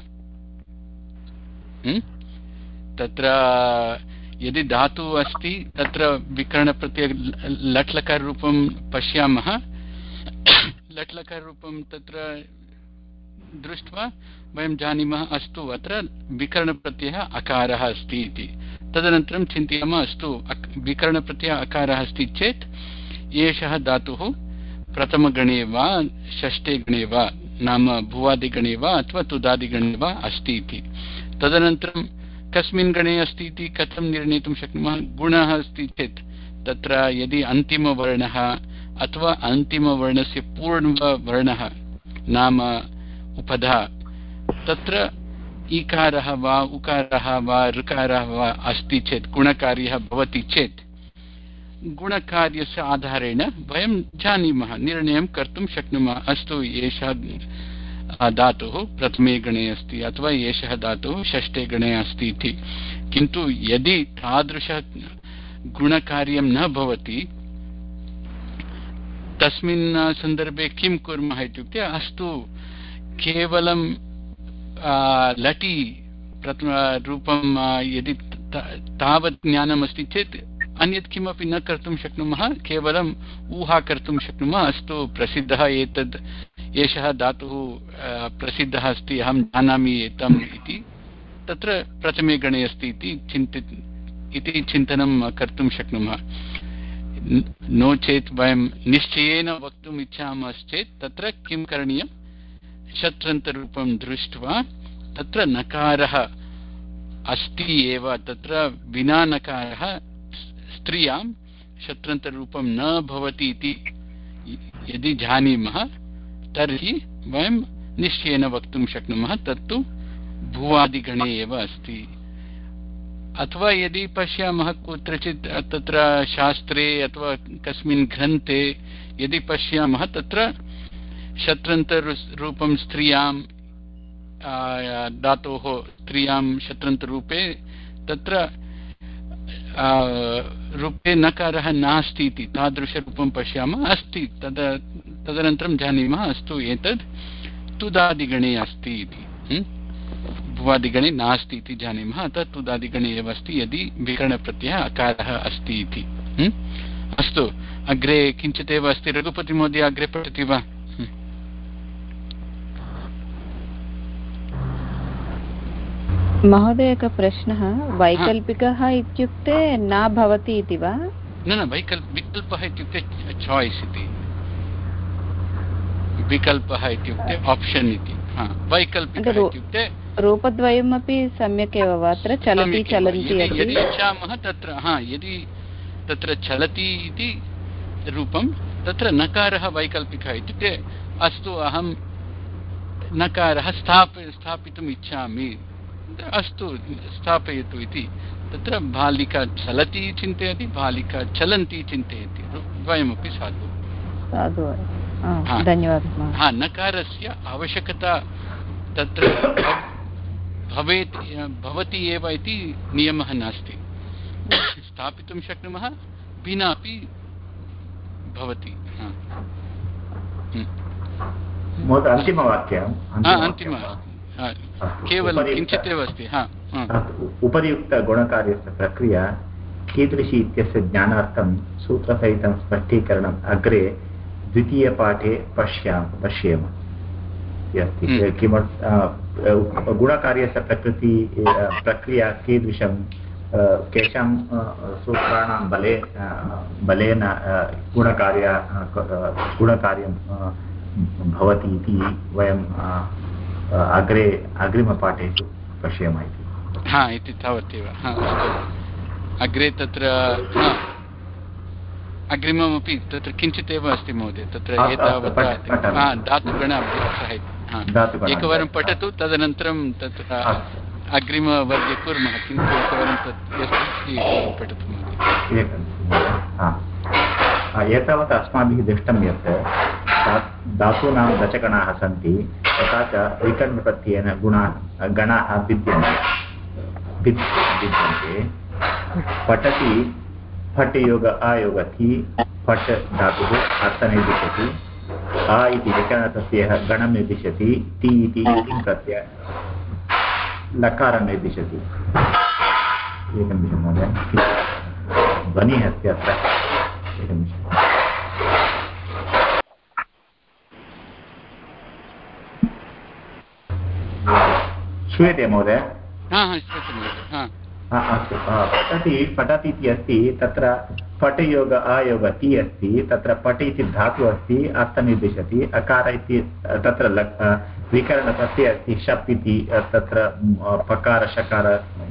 तत्र यदि धातुः अस्ति तत्र विकरणप्रत्यय लट्लकाररूपं पश्यामः, लट्लकाररूपं तत्र दृष्ट्वा वयं जानीमः अस्तु अत्र विकरणप्रत्ययः अकारः अस्ति इति। तदनन्तरं चिन्तयामः अस्तु विकरणप्रत्ययः अकारः अस्ति चेत् एषः धातुः प्रथमगणे वा षष्ठे गणे वा, नाम भुवादिगणे वा अथवा तुदादिगणे वा अस्ति इति। तदनन्तरं कस्मिन् गणे अस्ति इति कथं निर्णेतुं शक्नुमः? गुणः अस्ति चेत् तत्र यदि अन्तिमवर्णः अथवा अन्तिमवर्णस्य पूर्णवर्णः नाम उपधा, तत्र ईकारः वा उकारः वा ऋकारः वा अस्ति चेत्, गुणकार्यः भवति चेत्, गुणकार्यस्य आधारेण वयं जानीमः, निर्णयं कर्तुं शक्नुमः, अस्तु एषः धातुः प्रथमे गणे अस्ति अथवा एषः धातुः षष्ठे गणे अस्ति इति। किन्तु यदि तादृशः गुणकार्यं न भवति, तस्मिन् सन्दर्भे किं कुर्मः इत्युक्ते अस्तु केवलं लटि प्रथमरूपं यदि तावत् ज्ञानमस्ति चेत् अन्यत् किमपि न कर्तुं शक्नुमः, केवलम् ऊहा कर्तुं शक्नुमः, अस्तु प्रसिद्धः एतद् एषः धातुः प्रसिद्धः अस्ति, अहं जानामि एतम् इति, तत्र प्रथमे गणे अस्ति इति चिन्तित इति चिन्तनं कर्तुं शक्नुमः। नो चेत् वयं निश्चयेन वक्तुम् इच्छामश्चेत् तत्र किं करणीयं? शत्रन्तरूपं दृष्ट्वा तत्र नकारः अस्ति एव, तत्र विना नकारः स्त्रियां शत्रन्तरूपं न भवति इति यदि जानीमः तर्हि वयं निश्चयेन वक्तुं शक्नुमः तत्तु भुवादिगणे एव अस्ति। अथवा यदि पश्यामः कुत्रचित् तत्र शास्त्रे अथवा कस्मिन् ग्रन्थे यदि पश्यामः तत्र शत्रन्तरूपं स्त्रियां धातोः स्त्रियां शत्रन्तरूपे तत्र रूपे नकारः नास्ति इति तादृशरूपं पश्यामः अस्ति तद तदनन्तरं जानीमः अस्तु एतद् तुदादिगणे अस्ति इति भुवादिगणे नास्ति इति जानीमः अतः तुदादिगणे एव अस्ति यदि विकरणप्रत्ययः अकारः अस्ति इति अस्तु अग्रे किञ्चित् एव अस्ति रघुपतिमहोदय अग्रे पठति वा महोदय एकः प्रश्नः वैकल्पिकः इत्युक्ते न भवति इति वा न न वैकल्प विकल्पः इत्युक्ते चाय्स् इति विकल्पः इत्युक्ते आप्शन् इति वैकल्पिकः इत्युक्ते रूपद्वयमपि सम्यक् एव वा अत्र चलति चलन्ति यदि इच्छामः तत्र हा यदि तत्र चलति इति रूपं तत्र नकारः वैकल्पिकः इत्युक्ते अस्तु अहं नकारः स्थाप स्थापितुम् इच्छामि अस्तु स्थापयतु इति तत्र बालिका चलति चिन्तयति बालिका चलन्ति चिन्तयति द्वयमपि साधु साधु धन्यवादः हा नकारस्य आवश्यकता तत्र भवेत् भवति एव इति नियमः नास्ति स्थापितुं शक्नुमः विनापि भवति अन्तिमवाक्यम् अन्तिम केवलं किञ्चित् एव अस्ति उपर्युक्तगुणकार्यस्य प्रक्रिया कीदृशी इत्यस्य ज्ञानार्थं सूत्रसहितं स्पष्टीकरणम् अग्रे द्वितीयपाठे पश्याम पश्येम अस्ति किमर्थं गुणकार्यस्य प्रकृति प्रक्रिया कीदृशं केषां सूत्राणां बले बलेन गुणकार्य गुणकार्यं भवति इति वयं अग्रे अग्रिमपाठेषु पश्यामः इति हा इति तावदेव अग्रे तत्र अग्रिममपि तत्र किञ्चित् एव अस्ति महोदय तत्र एतावता धातुगण अभ्यासः एकवारं पठतु तदनन्तरं तत्र अग्रिमवर्गे कुर्मः किन्तु एकवारं तत् यस्ति एकवारं पठतु महोदय एतावत् अस्माभिः दृष्टं यत् धातूनां दशगणाः सन्ति तथा च विकरणप्रत्ययेन गुणाः गणाः विद्यन्ते विद्यन्ते पठति फट् योग अयोग थि फट् धातुः अर्थनिर्दिशति आ इति विकरणप्रत्ययः गणं निर्दिशति ति इति प्रत्ययः लकारं निर्दिशति एकनिमिषं महोदय ध्वनिः अस्ति अत्र एकनिमिषम् श्रूयते महोदय अस्तु पठति पठति इति अस्ति तत्र पट् योग अयोग ति अस्ति तत्र पट् इति धातुः अस्ति अर्थनिर्दिशति अकार इति तत्र विकरणप्रत्ययः अस्ति शप् इति तत्र पकार शकार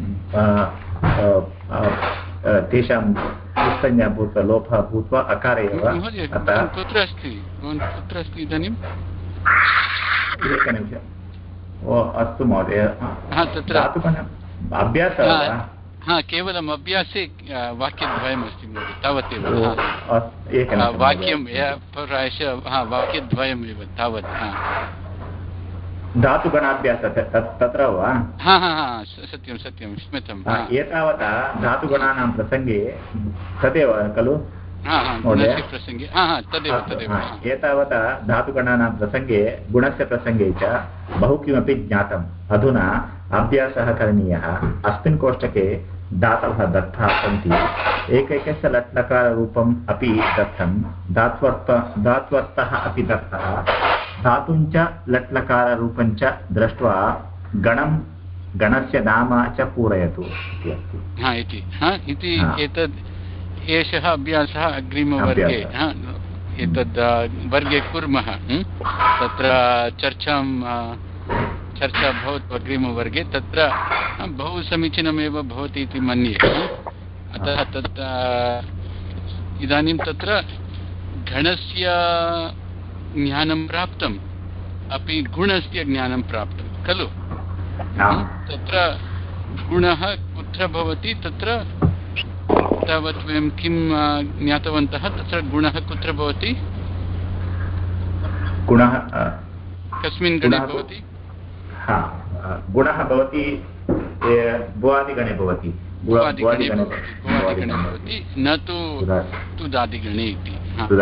तेषां संज्ञा भूत्वा लोपः भूत्वा अकार एव अतः कुत्र अस्ति कुत्र अस्ति इदानीम् एकनिमिषम् ओ अस्तु महोदय धातुगणम् अभ्यासः हा केवलम् अभ्यासे वाक्यद्वयमस्ति महोदय तावदेव वाक्यं प्रायशः हा वाक्यद्वयमेव तावत् धातुगणाभ्यासः तत्र वा हा हा हा सत्यं सत्यं स्मृतम् एतावता धातुगणानां प्रसङ्गे तदेव खलु प्रसङ्गे तदेव तदेव एतावता धातुगणानां प्रसङ्गे गुणस्य प्रसङ्गे च बहु किमपि ज्ञातम् अधुना अभ्यासः करणीयः अस्मिन् कोष्टके धातवः दत्ताः सन्ति एकैकस्य लट्लकाररूपम् अपि दत्तं धात्वर्थ धात्वर्थः अपि दत्तः धातुञ्च लट्लकाररूपं च दृष्ट्वा गणं गणस्य नाम च पूरयतु इति इति एतद् एषः अभ्यासः अग्रिमवर्गे एतद् वर्गे कुर्मः तत्र चर्चां चर्चा भवतु अग्रिमवर्गे तत्र बहु समीचीनमेव भवति इति मन्ये अतः तत् इदानीं तत्र घणस्य ज्ञानं प्राप्तम् अपि गुणस्य ज्ञानं प्राप्तं खलु तत्र गुणः कुत्र भवति तत्र तावत् वयं किं ज्ञातवन्तः तत्र गुणः कुत्र भवति गुणः कस्मिन् गणे भवति? हा गुणः भवति भुवादिगणे भवति भुवादिगणे भवति न तु तुदादिगणे इति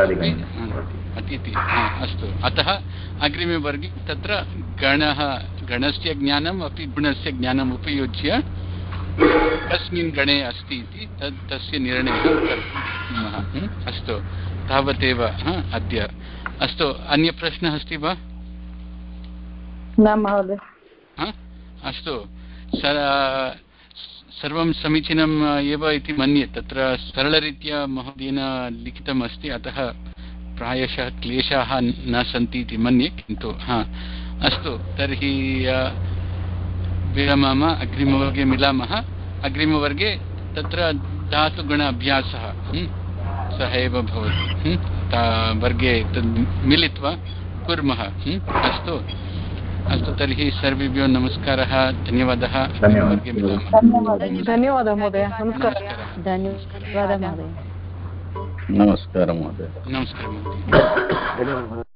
अस्तु। अतः अग्रिमे वर्गे तत्र गणः गणस्य ज्ञानम् अपि गुणस्य ज्ञानम् उपयुज्य कस्मिन् गणे अस्ति इति तत् तस्य निर्णयः कुर्मः। अस्तु तावदेव अद्य। अस्तु अन्यप्रश्नः अस्ति वा? न महोदय। अस्तु सर्वं समीचीनम् एव इति मन्ये। तत्र सरलरीत्या महोदयेन लिखितम् अस्ति अतः प्रायशः क्लेशाः न सन्ति इति मन्ये। किन्तु हा अस्तु तर्हि विरमामः, अग्रिमवर्गे मिलामः। अग्रिमवर्गे तत्र धातुगुण अभ्यासः सः एव भवति। वर्गे तद् मिलित्वा कुर्मः। अस्तु अस्तु तर्हि सर्वेभ्यो नमस्कारः, धन्यवादः। वर्गे मिलामः। धन्यवादः महोदय। नमस्कारः। धन्यवादः महोदय। नमस्कारः महोदय। नमस्कारः महोदय।